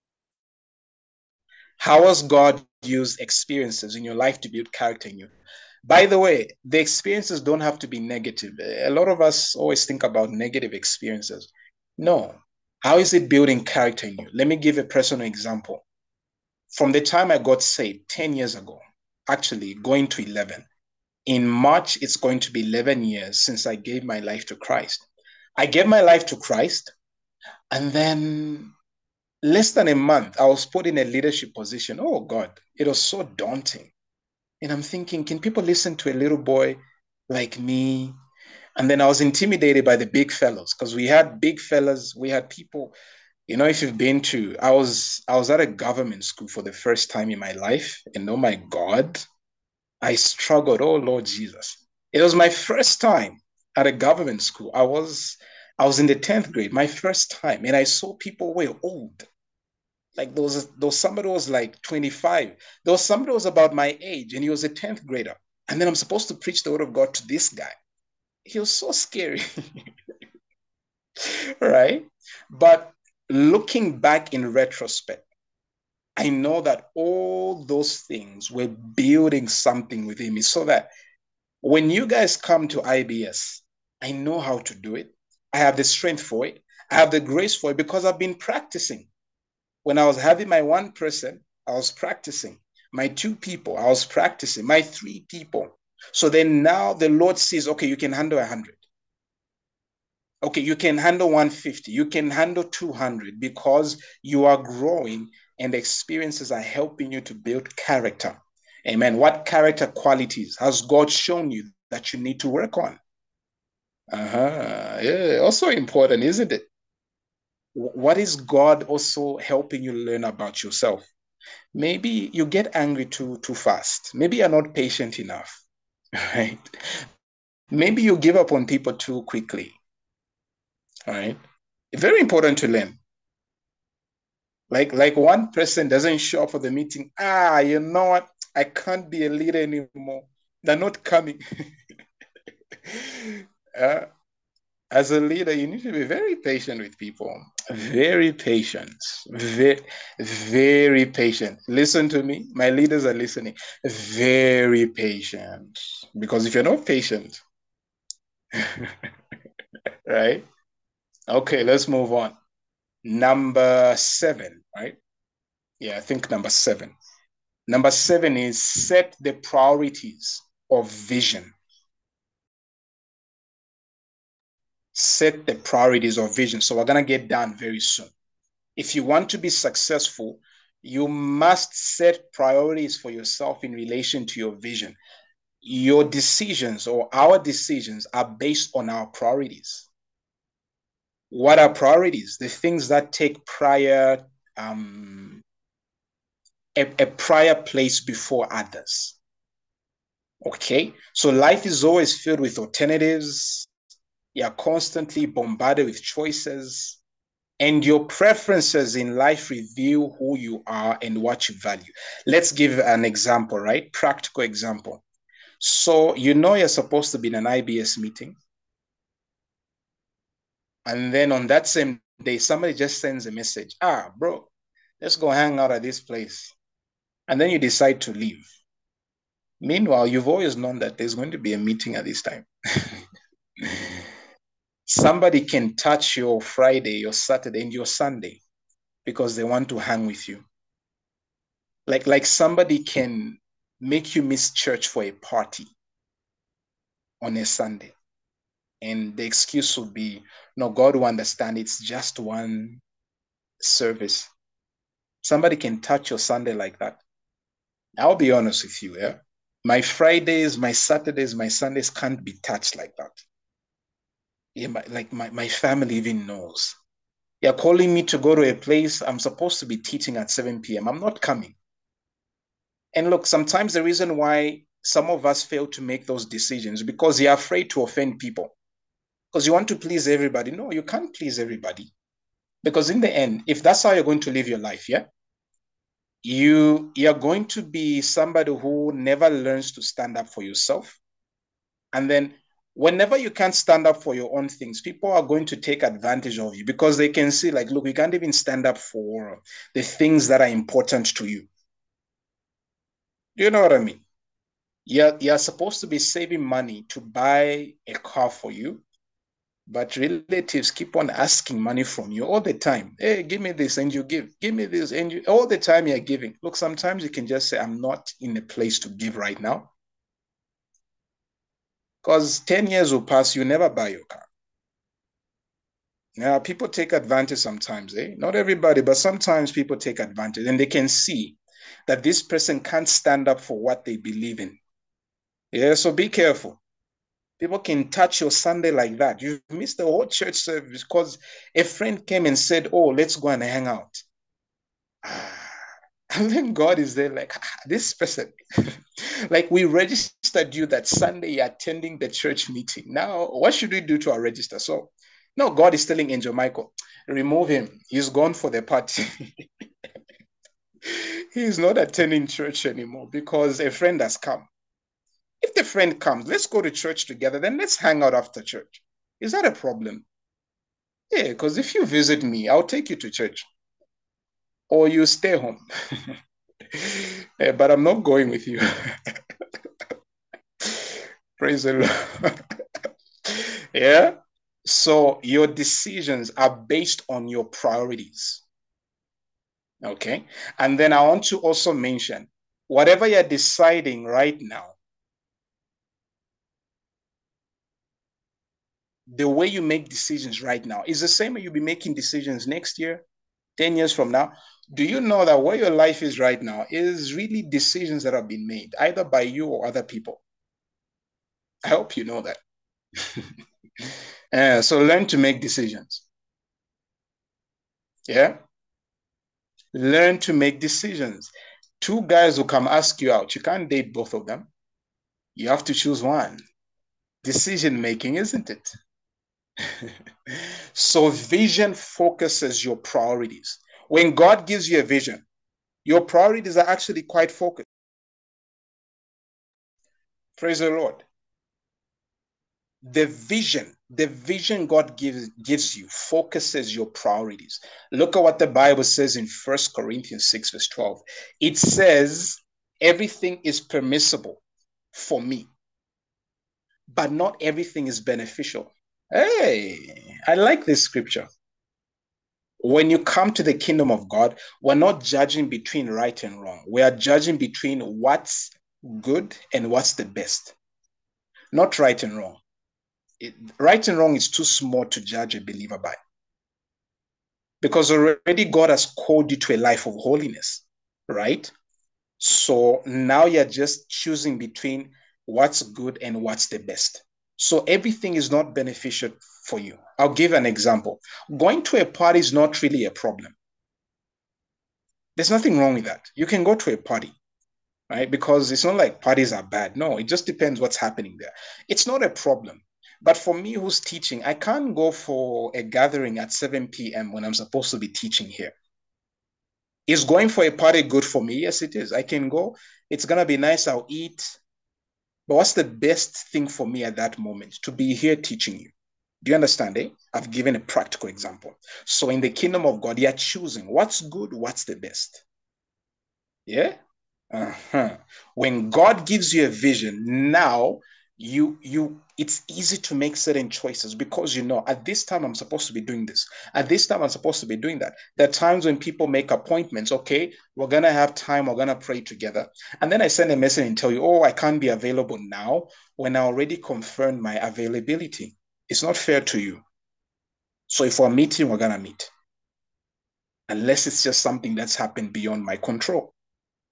How has God used experiences in your life to build character in you? By the way, the experiences don't have to be negative. A lot of us always think about negative experiences. No. How is it building character in you? Let me give a personal example. From the time I got saved ten years ago, actually going to eleven, in March, it's going to be eleven years since I gave my life to Christ. I gave my life to Christ, and then less than a month, I was put in a leadership position. Oh God, it was so daunting. And I'm thinking, can people listen to a little boy like me? And then I was intimidated by the big fellows because we had big fellas, we had people, you know, if you've been to, I was I was at a government school for the first time in my life, and oh my God, I struggled. Oh Lord Jesus. It was my first time at a government school. I was I was in the tenth grade, my first time, and I saw people were old. Like there was, a, there was somebody who was like twenty-five. There was somebody who was about my age, and he was a tenth grader. And then I'm supposed to preach the word of God to this guy. He was so scary, right? But looking back in retrospect, I know that all those things were building something within me so that when you guys come to I B S, I know how to do it. I have the strength for it. I have the grace for it because I've been practicing. When I was having my one person, I was practicing. My two people, I was practicing. My three people. So then now the Lord says, okay, you can handle one hundred. Okay, you can handle one hundred fifty. You can handle two hundred because you are growing and the experiences are helping you to build character. Amen. What character qualities has God shown you that you need to work on? Uh-huh. Yeah, also important, isn't it? What is God also helping you learn about yourself? Maybe you get angry too too fast. Maybe you're not patient enough, right? Maybe you give up on people too quickly, right? Very important to learn. Like like one person doesn't show up for the meeting. Ah, you know what? I can't be a leader anymore. They're not coming. uh, as a leader, you need to be very patient with people. Very patient. Very, very patient. Listen to me. My leaders are listening. Very patient. Because if you're not patient, right? Okay, let's move on. Number seven, right? Yeah, I think number seven. Number seven is set the priorities of vision. Set the priorities of vision. So we're going to get done very soon. If you want to be successful, you must set priorities for yourself in relation to your vision. Your decisions or our decisions are based on our priorities. What are priorities? The things that take prior um, a, a prior place before others. Okay, so life is always filled with alternatives. You're constantly bombarded with choices. And your preferences in life reveal who you are and what you value. Let's give an example, right? Practical example. So, you know, you're supposed to be in an I B S meeting. And then on that same day, somebody just sends a message. Ah, bro, let's go hang out at this place. And then you decide to leave. Meanwhile, you've always known that there's going to be a meeting at this time. Somebody can touch your Friday, your Saturday, and your Sunday because they want to hang with you. Like, like somebody can make you miss church for a party on a Sunday. And the excuse would be, no, God will understand it's just one service. Somebody can touch your Sunday like that. I'll be honest with you, yeah. My Fridays, my Saturdays, my Sundays can't be touched like that. Yeah, my, like my, my family even knows. You're calling me to go to a place I'm supposed to be teaching at seven p m. I'm not coming. And look, sometimes the reason why some of us fail to make those decisions because you're afraid to offend people. Because you want to please everybody. No, you can't please everybody. Because in the end, if that's how you're going to live your life, yeah, you you're going to be somebody who never learns to stand up for yourself. And then whenever you can't stand up for your own things, people are going to take advantage of you because they can see, like, look, you can't even stand up for the things that are important to you. Do you know what I mean? You're, you're supposed to be saving money to buy a car for you, but relatives keep on asking money from you all the time. Hey, give me this, and you give. Give me this, and you all the time you're giving. Look, sometimes you can just say, I'm not in a place to give right now. Because ten years will pass, you never buy your car. Now, people take advantage sometimes, eh? Not everybody, but sometimes people take advantage and they can see that this person can't stand up for what they believe in. Yeah, so be careful. People can touch your Sunday like that. You've missed the whole church service because a friend came and said, oh, let's go and hang out. And then God is there like, ah, this person, like we registered you that Sunday you're attending the church meeting. Now, what should we do to our register? So, no, God is telling Angel Michael, remove him. He's gone for the party. He's not attending church anymore because a friend has come. If the friend comes, let's go to church together. Then let's hang out after church. Is that a problem? Yeah, because if you visit me, I'll take you to church or you stay home. Yeah, but I'm not going with you. Praise the Lord. Yeah. So your decisions are based on your priorities. Okay. And then I want to also mention whatever you're deciding right now, the way you make decisions right now is the same way you'll be making decisions next year, ten years from now. Do you know that where your life is right now is really decisions that have been made either by you or other people? I hope you know that. uh, so learn to make decisions. Yeah. Learn to make decisions. Two guys will come ask you out. You can't date both of them. You have to choose one. Decision making, isn't it? So vision focuses your priorities. When God gives you a vision, your priorities are actually quite focused. Praise the Lord. The vision, the vision God gives, gives you focuses your priorities. Look at what the Bible says in First Corinthians six, verse twelve. It says, everything is permissible for me, but not everything is beneficial. Hey, I like this scripture. When you come to the kingdom of God, we're not judging between right and wrong. We are judging between what's good and what's the best, not right and wrong. It, right and wrong is too small to judge a believer by. Because already God has called you to a life of holiness, right? So now you're just choosing between what's good and what's the best. So everything is not beneficial for you. I'll give an example. Going to a party is not really a problem. There's nothing wrong with that. You can go to a party, right? Because it's not like parties are bad. No, it just depends what's happening there. It's not a problem. But for me who's teaching, I can't go for a gathering at seven p m when I'm supposed to be teaching here. Is going for a party good for me? Yes, it is. I can go. It's going to be nice. I'll eat. But what's the best thing for me at that moment? To be here teaching you. Do you understand? Eh? I've given a practical example. So in the kingdom of God, you're choosing what's good, what's the best. Yeah? Uh-huh. When God gives you a vision, now you you it's easy to make certain choices because you know at this time I'm supposed to be doing this. At this time I'm supposed to be doing that. There are times when people make appointments. Okay, we're gonna have time, we're gonna pray together. And then I send a message and tell you, oh, I can't be available now when I already confirmed my availability. It's not fair to you. So if we're meeting, we're gonna meet. Unless it's just something that's happened beyond my control.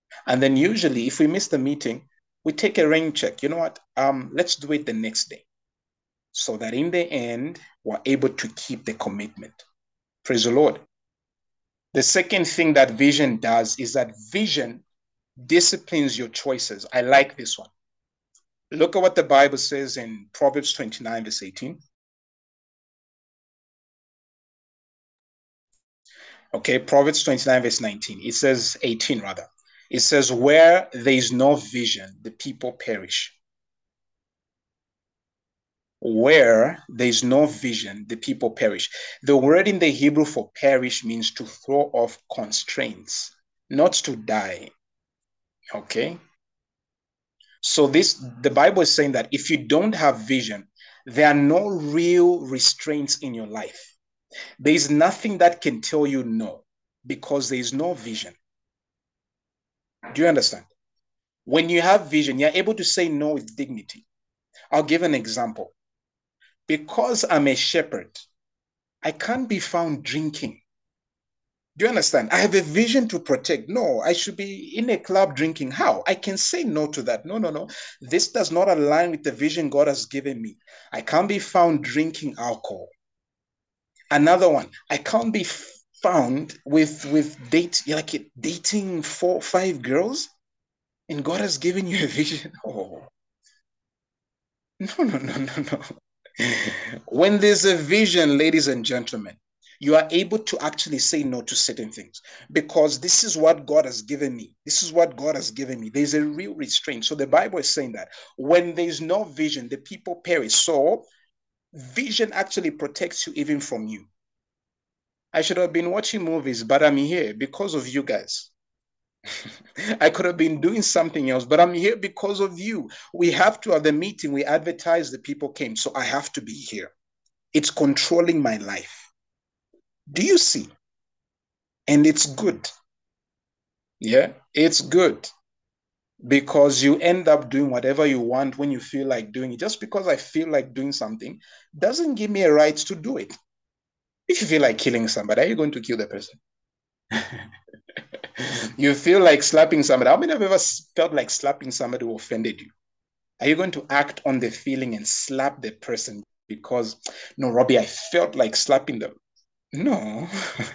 And then usually if we miss the meeting, we take a rain check. You know what? Um, let's do it the next day. So that in the end, we're able to keep the commitment. Praise the Lord. The second thing that vision does is that vision disciplines your choices. I like this one. Look at what the Bible says in Proverbs twenty-nine, verse eighteen. Okay, Proverbs twenty-nine, verse nineteen. It says, eighteen rather. It says, where there is no vision, the people perish. Where there is no vision, the people perish. The word in the Hebrew for perish means to throw off constraints, not to die. Okay? So this, the Bible is saying that if you don't have vision, there are no real restraints in your life. There is nothing that can tell you no because there is no vision. Do you understand? When you have vision, you're able to say no with dignity. I'll give an example. Because I'm a shepherd, I can't be found drinking. Do you understand? I have a vision to protect. No, I should be in a club drinking. How? I can say no to that. No, no, no. This does not align with the vision God has given me. I can't be found drinking alcohol. Another one, I can't be found with with date like dating four, five girls, and God has given you a vision. Oh, no, no, no, no, no. When there's a vision, ladies and gentlemen, you are able to actually say no to certain things because this is what God has given me. This is what God has given me. There's a real restraint. So the Bible is saying that when there's no vision, the people perish. So vision actually protects you even from you. I should have been watching movies, but I'm here because of you guys. I could have been doing something else, but I'm here because of you. We have to have the meeting. We advertised, the people came, so I have to be here. It's controlling my life. Do you see? And it's good. Yeah, it's good because you end up doing whatever you want when you feel like doing it. Just because I feel like doing something doesn't give me a right to do it. If you feel like killing somebody, are you going to kill the person? You feel like slapping somebody. How many have ever felt like slapping somebody who offended you? Are you going to act on the feeling and slap the person because, no, Robbie, I felt like slapping them? No.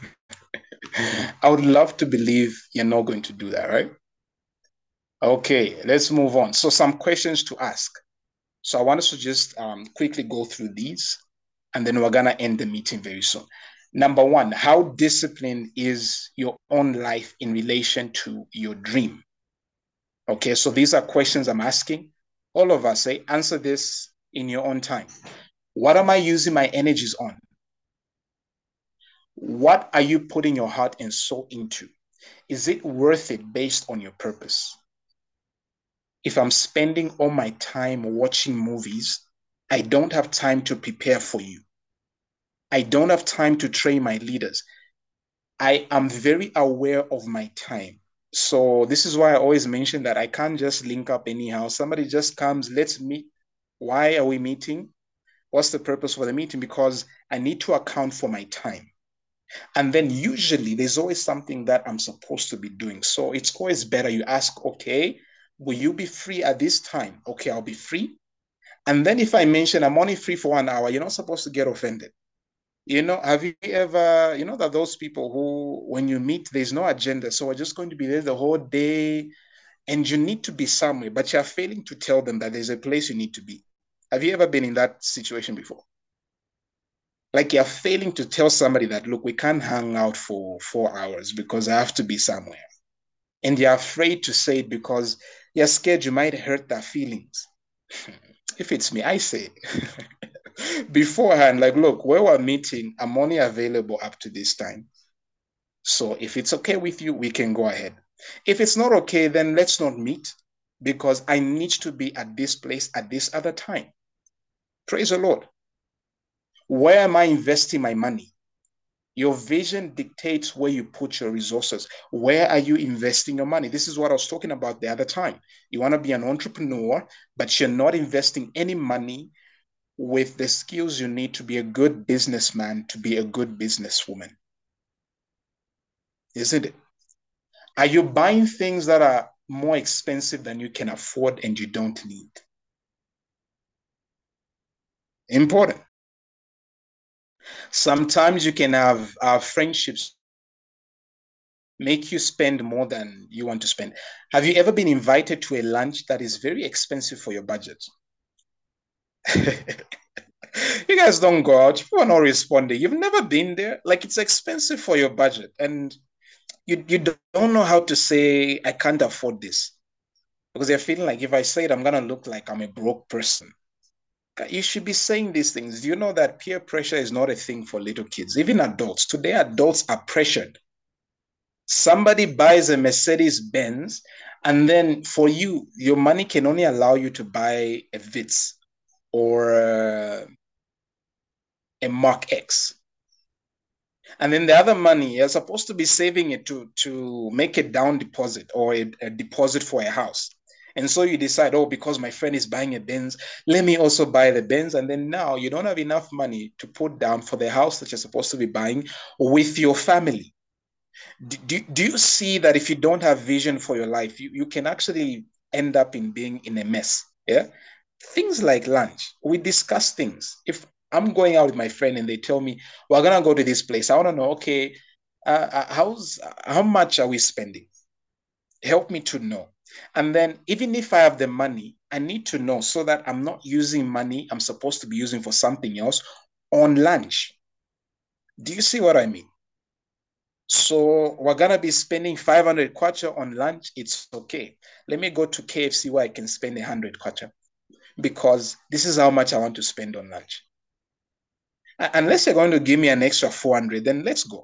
I would love to believe you're not going to do that, right? Okay, let's move on. So some questions to ask. So I want us to just um, quickly go through these, and then we're going to end the meeting very soon. Number one, how disciplined is your own life in relation to your dream? Okay, so these are questions I'm asking. All of us, say, answer this in your own time. What am I using my energies on? What are you putting your heart and soul into? Is it worth it based on your purpose? If I'm spending all my time watching movies, I don't have time to prepare for you. I don't have time to train my leaders. I am very aware of my time. So this is why I always mention that I can't just link up anyhow. Somebody just comes, let's meet. Why are we meeting? What's the purpose for the meeting? Because I need to account for my time. And then usually there's always something that I'm supposed to be doing. So it's always better you ask, okay, will you be free at this time? Okay, I'll be free. And then if I mention I'm only free for one hour, you're not supposed to get offended. You know, have you ever, you know, that those people who, when you meet, there's no agenda. So we're just going to be there the whole day and you need to be somewhere, but you're failing to tell them that there's a place you need to be. Have you ever been in that situation before? Like you're failing to tell somebody that, look, we can't hang out for four hours because I have to be somewhere. And you're afraid to say it because you're scared you might hurt their feelings. If it's me, I say beforehand, like, look, where we're meeting, I'm only available up to this time. So if it's okay with you, we can go ahead. If it's not okay, then let's not meet because I need to be at this place at this other time. Praise the Lord. Where am I investing my money? Your vision dictates where you put your resources. Where are you investing your money? This is what I was talking about the other time. You want to be an entrepreneur, but you're not investing any money with the skills you need to be a good businessman, to be a good businesswoman. Isn't it? Are you buying things that are more expensive than you can afford and you don't need? Important. Sometimes you can have uh, friendships make you spend more than you want to spend. Have you ever been invited to a lunch that is very expensive for your budget? You guys don't go out. People are not responding. You've never been there. Like it's expensive for your budget, and you you don't know how to say I can't afford this because they're feeling like if I say it, I'm gonna look like I'm a broke person. You should be saying these things. Do you know that peer pressure is not a thing for little kids, even adults? Today, adults are pressured. Somebody buys a Mercedes Benz, and then for you, your money can only allow you to buy a Vitz or uh, a Mark X. And then the other money, you're supposed to be saving it to, to make a down deposit or a, a deposit for a house. And so you decide, oh, because my friend is buying a Benz, let me also buy the Benz. And then now you don't have enough money to put down for the house that you're supposed to be buying with your family. Do, do, do you see that if you don't have vision for your life, you, you can actually end up in being in a mess? Yeah. Things like lunch, we discuss things. If I'm going out with my friend and they tell me we're gonna go to this place, I want to know, okay, uh, uh, how's how much are we spending? Help me to know. And then even if I have the money, I need to know so that I'm not using money I'm supposed to be using for something else on lunch. Do you see what I mean? So we're gonna be spending five hundred kwacha on lunch. It's okay. Let me go to K F C where I can spend one hundred kwacha because this is how much I want to spend on lunch. Unless you're going to give me an extra four hundred, then let's go.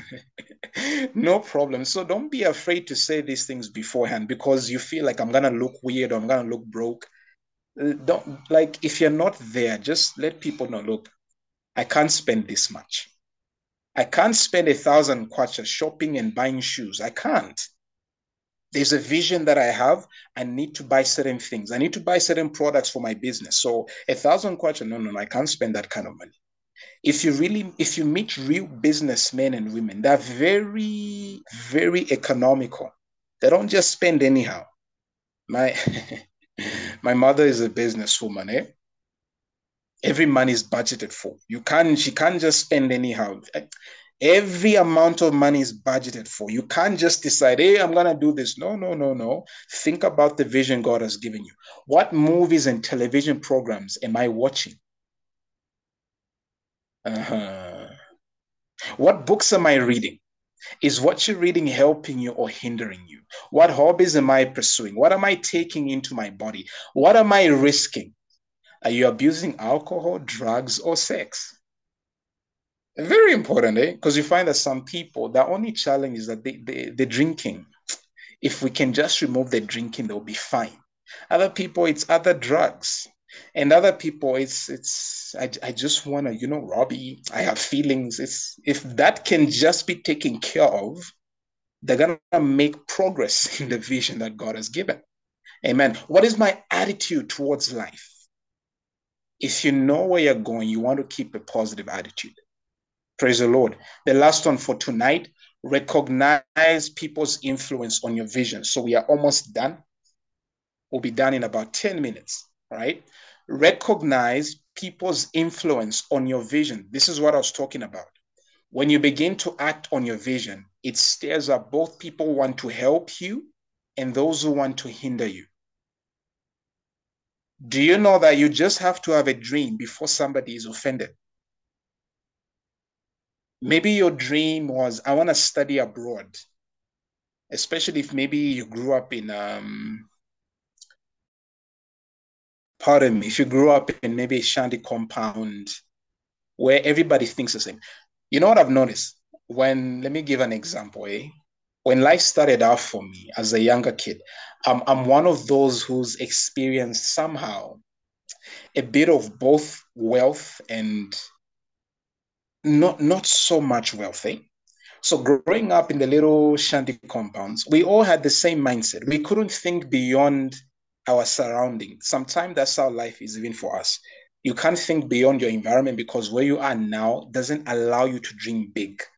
No problem. So don't be afraid to say these things beforehand because you feel like I'm going to look weird or I'm going to look broke. Uh, Don't like if you're not there, just let people know, look, I can't spend this much. I can't spend a thousand kwacha shopping and buying shoes. I can't. There's a vision that I have. I need to buy certain things. I need to buy certain products for my business. So a thousand kwacha, no, no, no, I can't spend that kind of money. If you really, if you meet real businessmen and women, they're very, very economical. They don't just spend anyhow. My my mother is a businesswoman, eh? Every money is budgeted for. You can't, she can't just spend anyhow. Every amount of money is budgeted for. You can't just decide, hey, I'm going to do this. No, no, no, no. Think about the vision God has given you. What movies and television programs am I watching? Uh-huh. What books am I reading? Is what you're reading helping you or hindering you? What hobbies am I pursuing? What am I taking into my body? What am I risking? Are you abusing alcohol, drugs, or sex? Very important, eh? Because you find that some people, the only challenge is that they, they, they're drinking. If we can just remove the drinking, they'll be fine. Other people, it's other drugs. And other people, it's it's I, I just want to, you know, Robbie, I have feelings. It's if that can just be taken care of, they're gonna make progress in the vision that God has given. Amen. What is my attitude towards life? If you know where you're going, you want to keep a positive attitude. Praise the Lord. The last one for tonight, recognize people's influence on your vision. So we are almost done. We'll be done in about ten minutes, right? Recognize people's influence on your vision. This is what I was talking about. When you begin to act on your vision, it stirs up both people who want to help you and those who want to hinder you. Do you know that you just have to have a dream before somebody is offended? Maybe your dream was, I want to study abroad, especially if maybe you grew up in, um, pardon me, if you grew up in maybe a shanty compound where everybody thinks the same. You know what I've noticed? When, let me give an example, eh? When life started out for me as a younger kid, I'm, I'm one of those who's experienced somehow a bit of both wealth and not not so much wealthy. So growing up in the little shanty compounds, we all had the same mindset. We couldn't think beyond our surroundings. Sometimes that's how life is even for us. You can't think beyond your environment because where you are now doesn't allow you to dream big.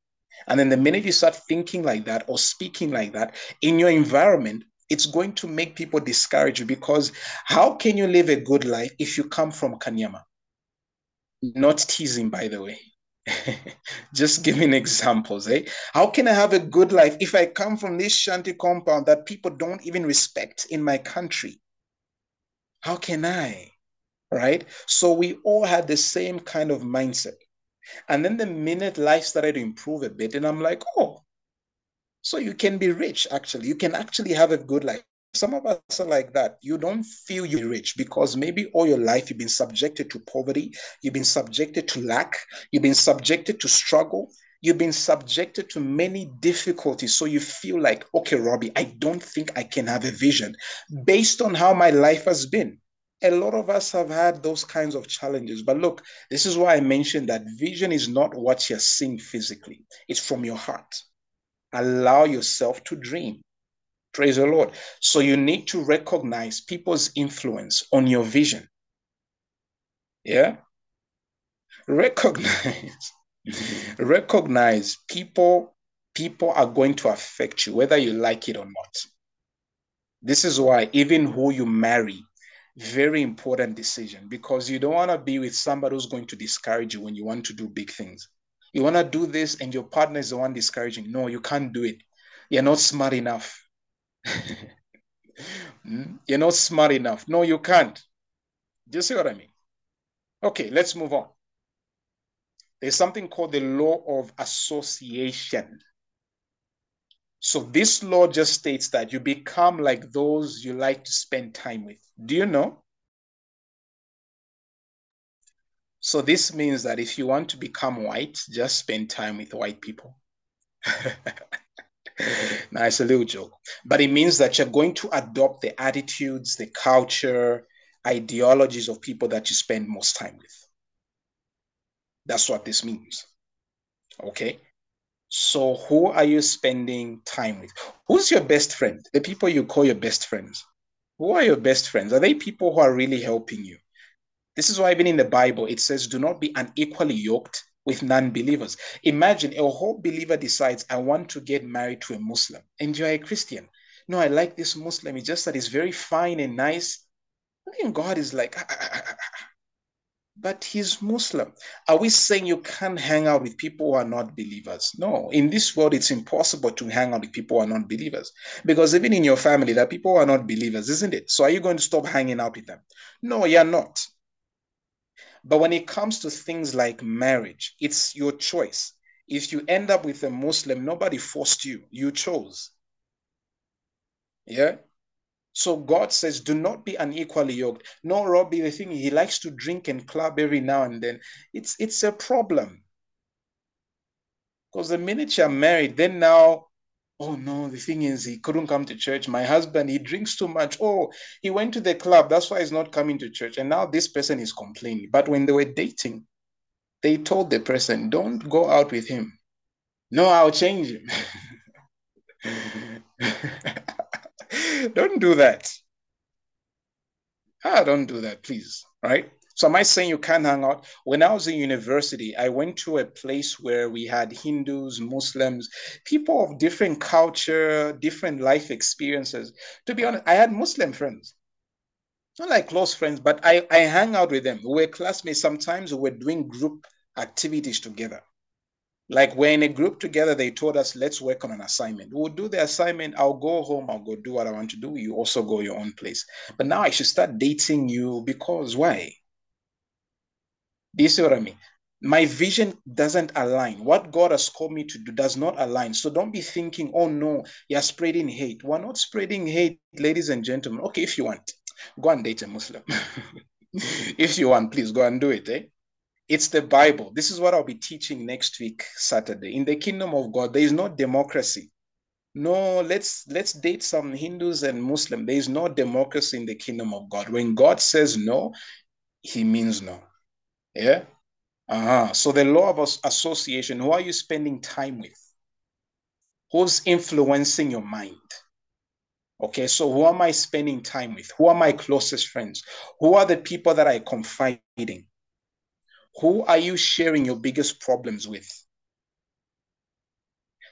And then the minute you start thinking like that or speaking like that in your environment, it's going to make people discourage you, because how can you live a good life if you come from Kanyama? Not teasing, by the way. Just giving examples, eh? How can I have a good life if I come from this shanty compound that people don't even respect in my country? How can I? Right? So we all had the same kind of mindset. And then the minute life started to improve a bit, and I'm like, oh, so you can be rich, actually. You can actually have a good life. Some of us are like that. You don't feel you're rich because maybe all your life you've been subjected to poverty, you've been subjected to lack, you've been subjected to struggle, you've been subjected to many difficulties. So you feel like, okay, Robbie, I don't think I can have a vision based on how my life has been. A lot of us have had those kinds of challenges. But look, this is why I mentioned that vision is not what you're seeing physically, it's from your heart. Allow yourself to dream. Praise the Lord. So you need to recognize people's influence on your vision. Yeah. Recognize. Recognize people, people are going to affect you, whether you like it or not. This is why even who you marry, very important decision, because you don't want to be with somebody who's going to discourage you when you want to do big things. You want to do this and your partner is the one discouraging. No, you can't do it. You're not smart enough. You're not smart enough. No, you can't. Do you see what I mean? Okay, let's move on. There's something called the law of association. So this law just states that you become like those you like to spend time with. Do you know? So this means that if you want to become white, just spend time with white people. Now, it's a little joke, but it means that you're going to adopt the attitudes, the culture, ideologies of people that you spend most time with. That's what this means. Okay. So who are you spending time with? Who's your best friend? The people you call your best friends. Who are your best friends? Are they people who are really helping you? This is why even in the Bible, it says, do not be unequally yoked with non-believers. Imagine a whole believer decides, I want to get married to a Muslim, and you're a Christian. No, I like this Muslim. It's just that he's very fine and nice. And God is like, ah, ah, ah, ah, but he's Muslim. Are we saying you can't hang out with people who are not believers? No. In this world, it's impossible to hang out with people who are not believers. Because even in your family, there are people who are not believers, isn't it? So are you going to stop hanging out with them? No, you're not. But when it comes to things like marriage, it's your choice. If you end up with a Muslim, nobody forced you. You chose. Yeah? So God says, do not be unequally yoked. No, Robbie, the thing, he likes to drink and club every now and then. It's, it's a problem. Because the minute you're married, then now, oh no, the thing is, he couldn't come to church. My husband, he drinks too much. Oh, he went to the club. That's why he's not coming to church. And now this person is complaining. But when they were dating, they told the person, don't go out with him. No, I'll change him. Don't do that. Ah, don't do that, please. Right? So am I saying you can't hang out? When I was in university, I went to a place where we had Hindus, Muslims, people of different culture, different life experiences. To be honest, I had Muslim friends. Not like close friends, but I, I hang out with them. We were classmates. Sometimes we were doing group activities together. Like we're in a group together, they told us, let's work on an assignment. We'll do the assignment. I'll go home. I'll go do what I want to do. You also go your own place. But now I should start dating you because why? Do you see what I mean? My vision doesn't align. What God has called me to do does not align. So don't be thinking, oh no, you're spreading hate. We're not spreading hate, ladies and gentlemen. Okay, if you want, go and date a Muslim. If you want, please go and do it. Eh? It's the Bible. This is what I'll be teaching next week, Saturday. In the kingdom of God, there is no democracy. No, let's let's date some Hindus and Muslims. There is no democracy in the kingdom of God. When God says no, he means no. Yeah. Uh-huh. So the law of association, who are you spending time with? Who's influencing your mind? Okay, so who am I spending time with? Who are my closest friends? Who are the people that I confide in? Who are you sharing your biggest problems with?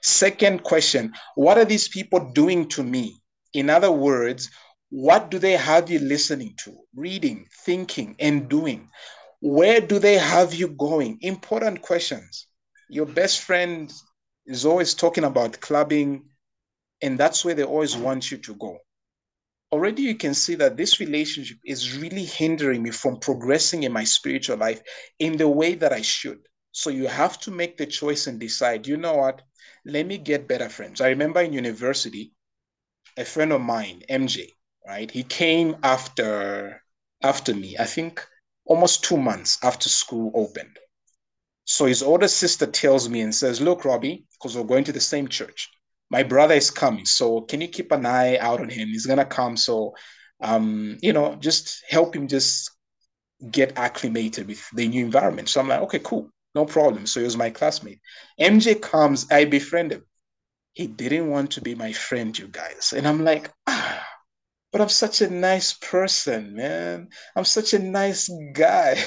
Second question, what are these people doing to me? In other words, what do they have you listening to, reading, thinking, and doing? Where do they have you going? Important questions. Your best friend is always talking about clubbing, and that's where they always want you to go. Already you can see that this relationship is really hindering me from progressing in my spiritual life in the way that I should. So you have to make the choice and decide, you know what? Let me get better friends. I remember in university, a friend of mine, M J, right? He came after after me, I think almost two months after school opened. So his older sister tells me and says, look, Robbie, because we're going to the same church, my brother is coming. So can you keep an eye out on him? He's going to come. So, um, you know, just help him just get acclimated with the new environment. So I'm like, okay, cool. No problem. So he was my classmate. M J comes, I befriend him. He didn't want to be my friend, you guys. And I'm like, ah, but I'm such a nice person, man. I'm such a nice guy.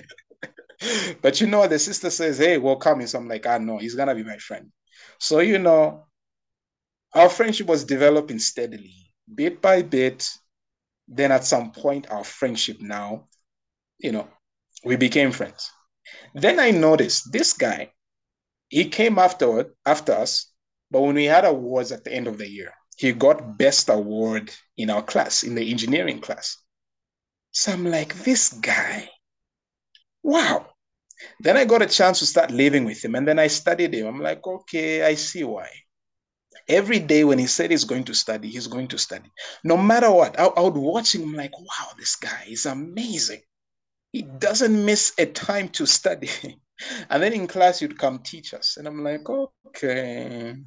But you know, the sister says, hey, we're coming. So I'm like, ah, no, he's going to be my friend. So, you know, our friendship was developing steadily, bit by bit. Then at some point, our friendship now, you know, we became friends. Then I noticed this guy, he came afterward, after us, but when we had awards at the end of the year, he got best award in our class, in the engineering class. So I'm like, this guy, wow. Then I got a chance to start living with him, and then I studied him. I'm like, okay, I see why. Every day when he said he's going to study, he's going to study. No matter what, I, I would watch him. I'm like, wow, this guy is amazing. He doesn't miss a time to study. And then in class, you'd come teach us. And I'm like, okay.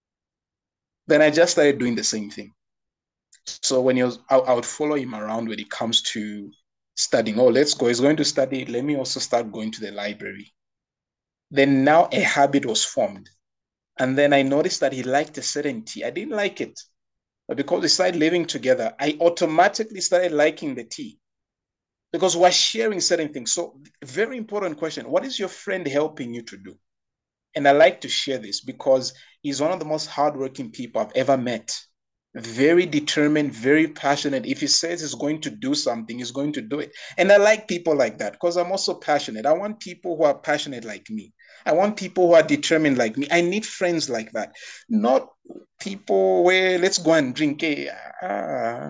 Then I just started doing the same thing. So when he was, I, I would follow him around when it comes to studying. Oh, let's go. He's going to study. Let me also start going to the library. Then now a habit was formed. And then I noticed that he liked a certain tea. I didn't like it. But because we started living together, I automatically started liking the tea because we're sharing certain things. So, very important question. What is your friend helping you to do? And I like to share this because he's one of the most hardworking people I've ever met. Very determined, very passionate. If he says he's going to do something, he's going to do it. And I like people like that because I'm also passionate. I want people who are passionate like me. I want people who are determined like me. I need friends like that. Not people where let's go and drink. Hey, uh,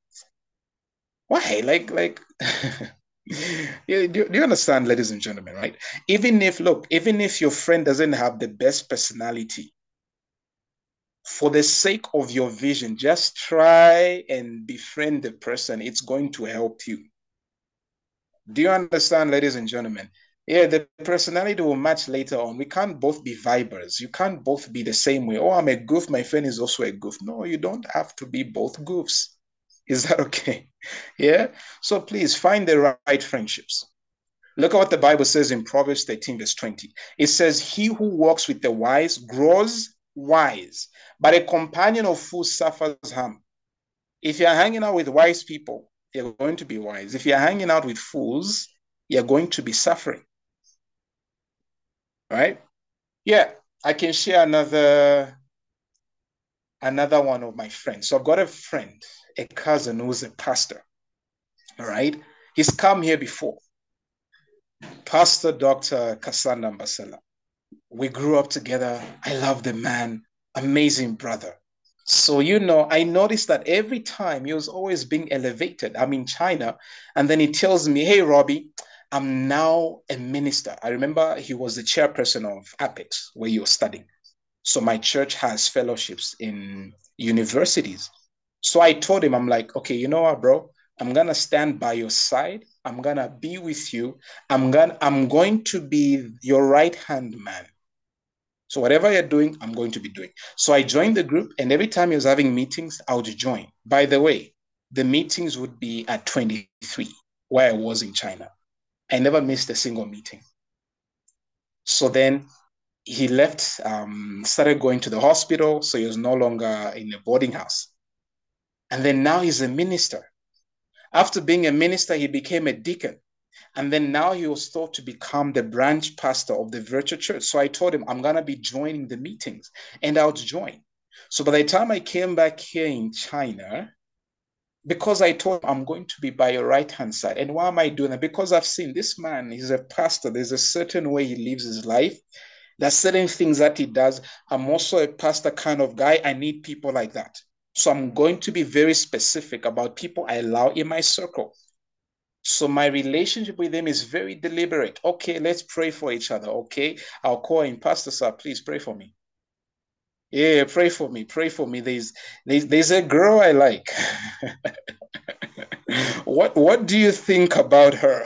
why? Like, like do, do you understand, ladies and gentlemen, right? Even if, look, even if your friend doesn't have the best personality, for the sake of your vision, just try and befriend the person. It's going to help you. Do you understand, ladies and gentlemen? Yeah, the personality will match later on. We can't both be vibers. You can't both be the same way. Oh, I'm a goof. My friend is also a goof. No, you don't have to be both goofs. Is that okay? Yeah. So please find the right friendships. Look at what the Bible says in Proverbs thirteen, verse twenty. It says, he who walks with the wise grows wise, but a companion of fools suffers harm. If you're hanging out with wise people, you're going to be wise. If you're hanging out with fools, you're going to be suffering. Right? Yeah, I can share another another one of my friends. So I've got a friend, a cousin who's a pastor. All right. He's come here before. Pastor Doctor Kasanda Mbasela. We grew up together. I love the man. Amazing brother. So, you know, I noticed that every time he was always being elevated. I'm in China. And then he tells me, hey, Robbie, I'm now a minister. I remember he was the chairperson of Apex, where you were studying. So my church has fellowships in universities. So I told him, I'm like, okay, you know what, bro? I'm gonna stand by your side. I'm gonna be with you. I'm gonna, I'm going to be your right hand man. So whatever you're doing, I'm going to be doing. So I joined the group, and every time he was having meetings, I would join. By the way, the meetings would be at twenty-three, where I was in China. I never missed a single meeting. So then he left, um, started going to the hospital. So he was no longer in a boarding house. And then now he's a minister. After being a minister, he became a deacon. And then now he was thought to become the branch pastor of the virtual church. So I told him, I'm going to be joining the meetings. And I would join. So by the time I came back here in China, because I told him I'm going to be by your right hand side. And why am I doing that? Because I've seen this man, he's a pastor. There's a certain way he lives his life. There's certain things that he does. I'm also a pastor kind of guy. I need people like that. So I'm going to be very specific about people I allow in my circle. So my relationship with them is very deliberate. Okay, let's pray for each other. Okay, I'll call in, Pastor Sir, please pray for me. Yeah, pray for me. Pray for me. There's there's, there's a girl I like. what what do you think about her?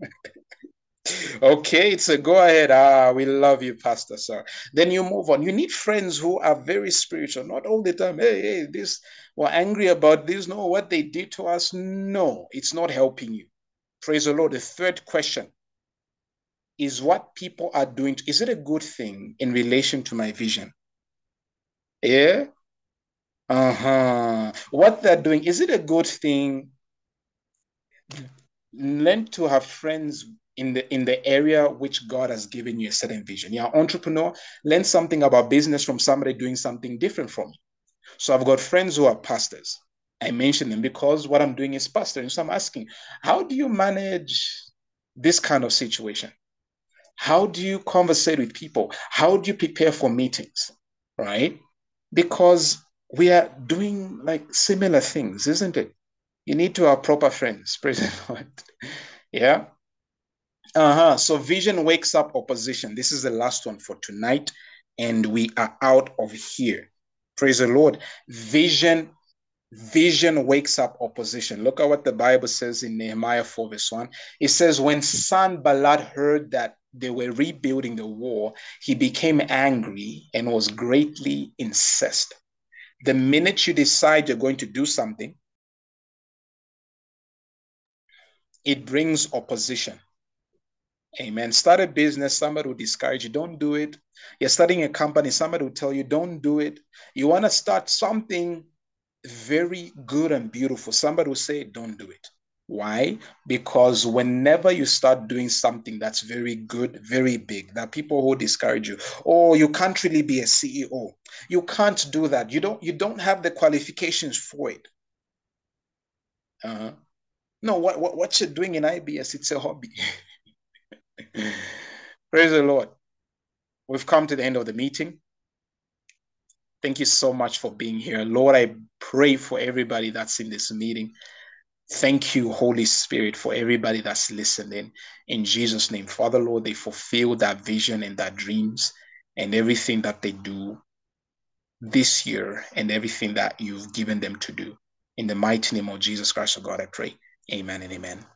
Okay, it's a go ahead. Ah, we love you, Pastor Sir. Then you move on. You need friends who are very spiritual, not all the time. Hey, hey, this we're angry about this. No, what they did to us. No, it's not helping you. Praise the Lord. The third question is what people are doing. Is it a good thing in relation to my vision? Yeah. Uh-huh. What they're doing, is it a good thing? Learn to have friends in the in the area which God has given you a certain vision. You're an entrepreneur, learn something about business from somebody doing something different from you. So I've got friends who are pastors. I mention them because what I'm doing is pastoring. So I'm asking, how do you manage this kind of situation? How do you conversate with people? How do you prepare for meetings? Right? Because we are doing like similar things, isn't it? You need to have proper friends. Praise the Lord. Yeah. Uh-huh. So vision wakes up opposition. This is the last one for tonight, and we are out of here. Praise the Lord. Vision, vision wakes up opposition. Look at what the Bible says in Nehemiah four, verse one. It says, when Sanballat heard that they were rebuilding the wall, he became angry and was greatly incensed. The minute you decide you're going to do something, it brings opposition. Amen. Start a business, somebody will discourage you. Don't do it. You're starting a company, somebody will tell you, don't do it. You want to start something very good and beautiful. Somebody will say, don't do it. Why? Because whenever you start doing something that's very good, very big, there are people who discourage you. Oh, you can't really be a C E O. You can't do that. You don't, you don't have the qualifications for it. Uh-huh. No, what, what, what you're doing in I B S, it's a hobby. Praise the Lord. We've come to the end of the meeting. Thank you so much for being here. Lord, I pray for everybody that's in this meeting. Thank you, Holy Spirit, for everybody that's listening. In Jesus' name, Father, Lord, they fulfill that vision and that dreams and everything that they do this year and everything that you've given them to do. In the mighty name of Jesus Christ, oh God, I pray. Amen and amen.